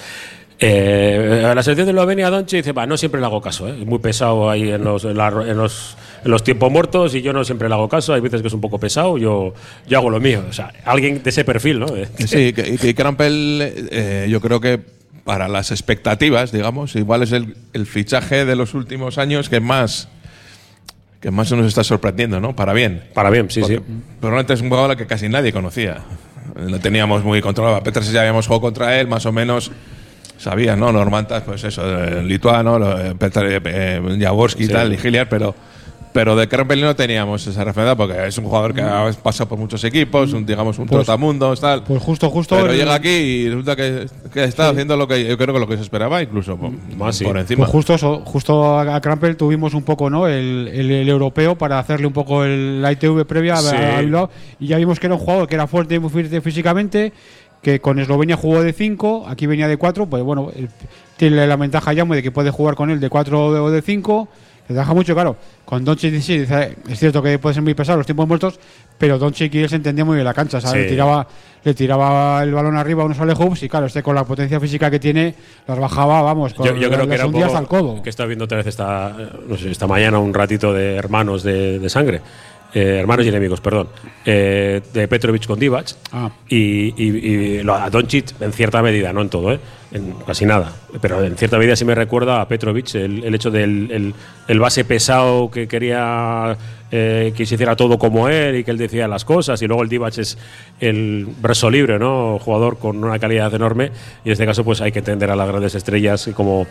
a la selección de Eslovenia, Doncic dice, no siempre le hago caso, es muy pesado ahí en los tiempos muertos y yo no siempre le hago caso, hay veces que es un poco pesado, yo hago lo mío. O sea, alguien de ese perfil, ¿no? Sí, y Krampel, yo creo que para las expectativas, digamos, igual es el fichaje de los últimos años que más nos está sorprendiendo, ¿no? Para bien. Para bien, sí, sí. Pero antes es un jugador que casi nadie conocía. Lo teníamos muy controlado. A Petras ya habíamos jugado contra él, más o menos. Sabías, ¿no? Normantas, pues eso, lituano, Jaworski y tal, y Hilliard, pero de Krampel no teníamos esa referencia porque es un jugador que ha pasado por muchos equipos, un trotamundos, tal. Pues justo. Pero llega aquí y resulta que está haciendo lo que yo creo que lo que se esperaba, incluso por encima. Pues justo a Krampel tuvimos un poco, ¿no? El europeo para hacerle un poco la ITV previa a Bilbao, y ya vimos que era un jugador que era fuerte, muy fuerte físicamente, que con Eslovenia jugó de 5, aquí venía de 4, pues bueno, tiene la ventaja ya de que puede jugar con él de 4 o de 5, que trabaja mucho, claro. Con Doncic sí, es cierto que puede ser muy pesado los tiempos muertos, pero Doncic y él se entendía muy bien la cancha, ¿sabes? Sí. Le tiraba el balón arriba a unos hoops y claro, con la potencia física que tiene, las bajaba, vamos, yo creo que era un poco al codo. Que he estado viendo otra vez esta mañana un ratito de Hermanos de Sangre. Hermanos y enemigos, perdón, de Petrovic con Divac y a Doncic en cierta medida, no en todo, en casi nada, pero en cierta medida sí me recuerda a Petrovic el hecho del el base pesado que quería que se hiciera todo como él y que él decía las cosas, y luego el Divac es el brazo libre, ¿no? Jugador con una calidad enorme, y en este caso pues hay que entender a las grandes estrellas como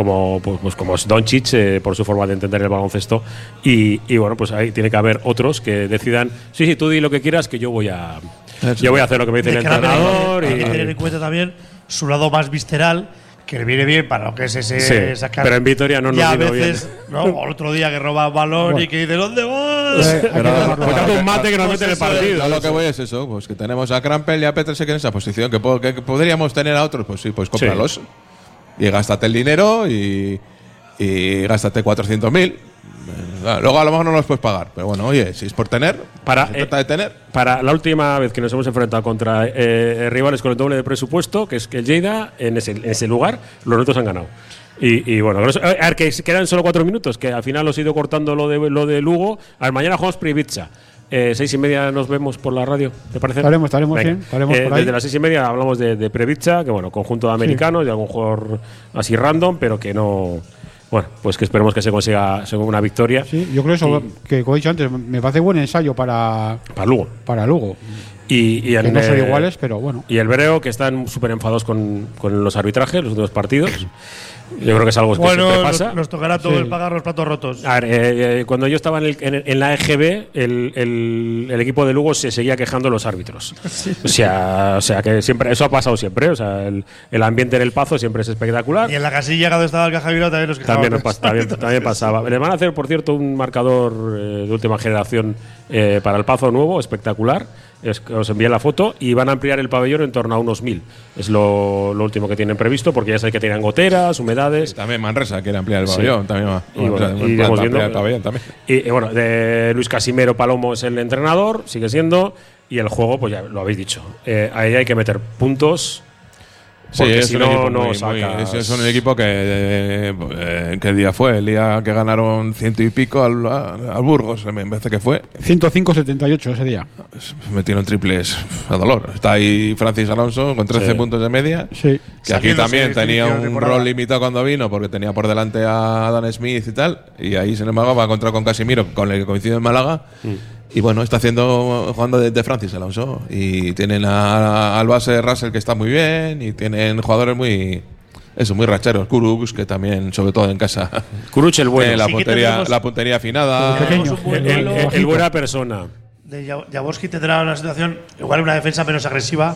es Doncic, por su forma de entender el baloncesto, y bueno, pues ahí tiene que haber otros que decidan, sí, tú di lo que quieras, que yo voy a hacer lo que me dice el entrenador. Hay que tener en cuenta también su lado más visceral, que le viene bien para lo que es esa cara. Pero en Vitoria no nos vino bien. Y a veces, ¿no? O el otro día que roba el balón y que dice, ¿dónde vas? Pero un mate que nos mete en el partido. Lo que voy es eso, pues que tenemos a Krampel y a Petrasek en esa posición, que podríamos tener a otros, pues sí, pues cómpralos. Sí. Y gástate el dinero y gástate 400.000. Luego a lo mejor no los puedes pagar, pero bueno, oye, si es por tener, se trata de tener. Para la última vez que nos hemos enfrentado contra rivales con el doble de presupuesto, que es que el Lleida, en ese lugar, los netos han ganado. Y bueno, a ver, que quedan solo 4 minutos, que al final os he ido cortando lo de Lugo. A ver, mañana jugamos Previtsa. 6:30 nos vemos por la radio, ¿te parece? Estaremos bien, por ahí. Desde las 6:30 hablamos de Previtsa, que bueno, conjunto de americanos y algún jugador así random, pero que no. Bueno, pues que esperemos que se consiga una victoria. Sí, yo creo eso, que como he dicho antes, me parece buen ensayo para Lugo. Para Lugo. Y que no son iguales, pero bueno. Y el Breo, que están súper enfadados con los arbitrajes, los últimos partidos. Yo creo que es algo que siempre pasa. Nos tocará todo el pagar los platos rotos. A ver, cuando yo estaba en la EGB, el equipo de Lugo se seguía quejando de los árbitros. Sí. O sea que siempre eso ha pasado siempre. O sea, el ambiente en el Pazo siempre es espectacular. Y en la casilla cuando estaba el Caja Bilbao también los quejaban. También pasaba. Le van a hacer, por cierto, un marcador de última generación para el Pazo nuevo, espectacular. Os envié la foto y van a ampliar el pabellón en torno a unos 1000. Es lo último que tienen previsto, porque ya sabéis que tienen goteras, humedades. Sí, también Manresa quiere ampliar el pabellón. También va. Y ampliar el pabellón también. Y bueno, de Luis Casimero Palomo es el entrenador, sigue siendo. Y el juego, pues ya lo habéis dicho. Ahí hay que meter puntos. Sí, si no sacas. Es un equipo que ¿qué día fue? El día que ganaron 100 y pico al Burgos, me parece que fue 105-78 ese día. Metieron triples a dolor. Está ahí Francis Alonso con 13 puntos de media. Sí. Que aquí también tenía un rol limitado cuando vino, porque tenía por delante a Dan Smith y tal. Y ahí, sin embargo, va a encontrar con Casimiro, con el que coincide en Málaga. Y bueno, está jugando de Francis Alonso. Y tienen al base Russell, que está muy bien. Y tienen jugadores muy racheros. Kurucs, que también, sobre todo en casa. Kurucs el bueno. La puntería afinada. El buena persona. De Jaworski tendrá una situación, igual una defensa menos agresiva.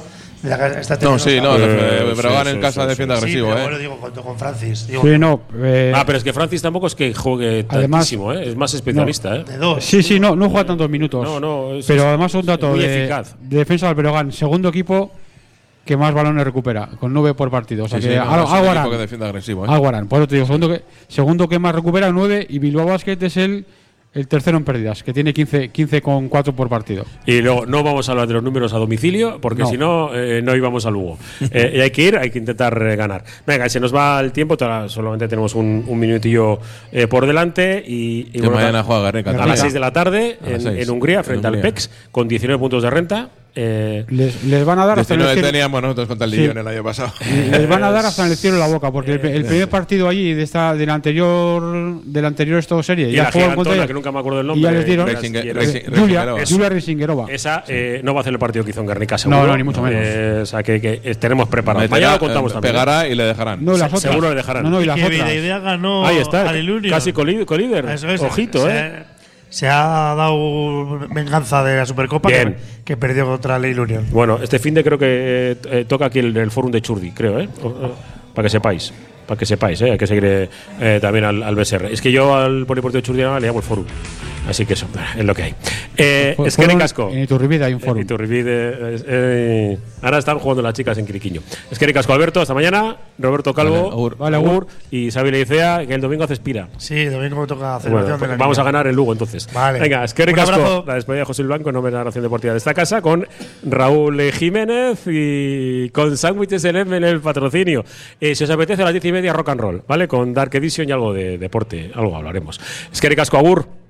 Breogán en casa defiende agresivo. Bueno, digo, con Francis. Pero es que Francis tampoco es que juegue tantísimo, es más especialista. De dos. Sí, no juega tantos minutos. Pero además un dato de defensa del Breogán, segundo equipo que más balones recupera, con 9 por partido. O sea que algo harán. Que defiende agresivo, algo harán. Por eso te digo, segundo que más recupera, 9, y Bilbao Basket es el tercero en pérdidas, que tiene 15,4 por partido. Y luego no vamos a hablar de los números a domicilio, porque si no, no íbamos a Lugo. Y hay que intentar ganar. Venga, se nos va el tiempo, solamente tenemos un minutillo por delante. Y bueno, mañana juega Guernica a las 6 de la tarde en Hungría, frente al PEX, con 19 puntos de renta. Les van a dar hasta en el cielo. Teníamos nosotros contra el Lyon el año pasado. Les van a dar hasta en el cielo la boca, porque el primer partido allí del anterior serie y ya jugaron contra ella, que nunca me acuerdo del nombre, y ya les dieron Julia Risingerova. Esa no va a hacer el partido que hizo en Guernica, seguro. No, ni mucho menos. O sea que tenemos preparado. Mañana lo contamos también. Pegará y le dejarán. Seguro le dejarán. Y las otras. Idea ganó. Ahí está, casi colíder. Ojito, Se ha dado venganza de la Supercopa que perdió contra Lille Union. Bueno, este fin de creo que toca aquí el Fórum de Churdi, creo, para que sepáis. Hay que seguir también al BSR. Es que yo al Polideportivo de Churdi le llamo el Fórum. Así que eso es lo que hay. Es que Casco. En Iturribide hay un foro. Ahora están jugando las chicas en Quiriquiño. Es que Casco, Alberto, hasta mañana. Roberto Calvo, Agur. Y Xavi Leicea, que el domingo hace Espira. Sí, el domingo me toca celebración de la vamos a ganar en Lugo entonces. Vale. Venga, es que Casco, la despedida de José Blanco en nombre de la Narración Deportiva de esta casa, con Raúl Jiménez y con Sándwiches LM en el patrocinio. Si os apetece a las 10:30 rock and roll, ¿vale? Con Dark Edition y algo de deporte, algo hablaremos. Es que Casco, Agur.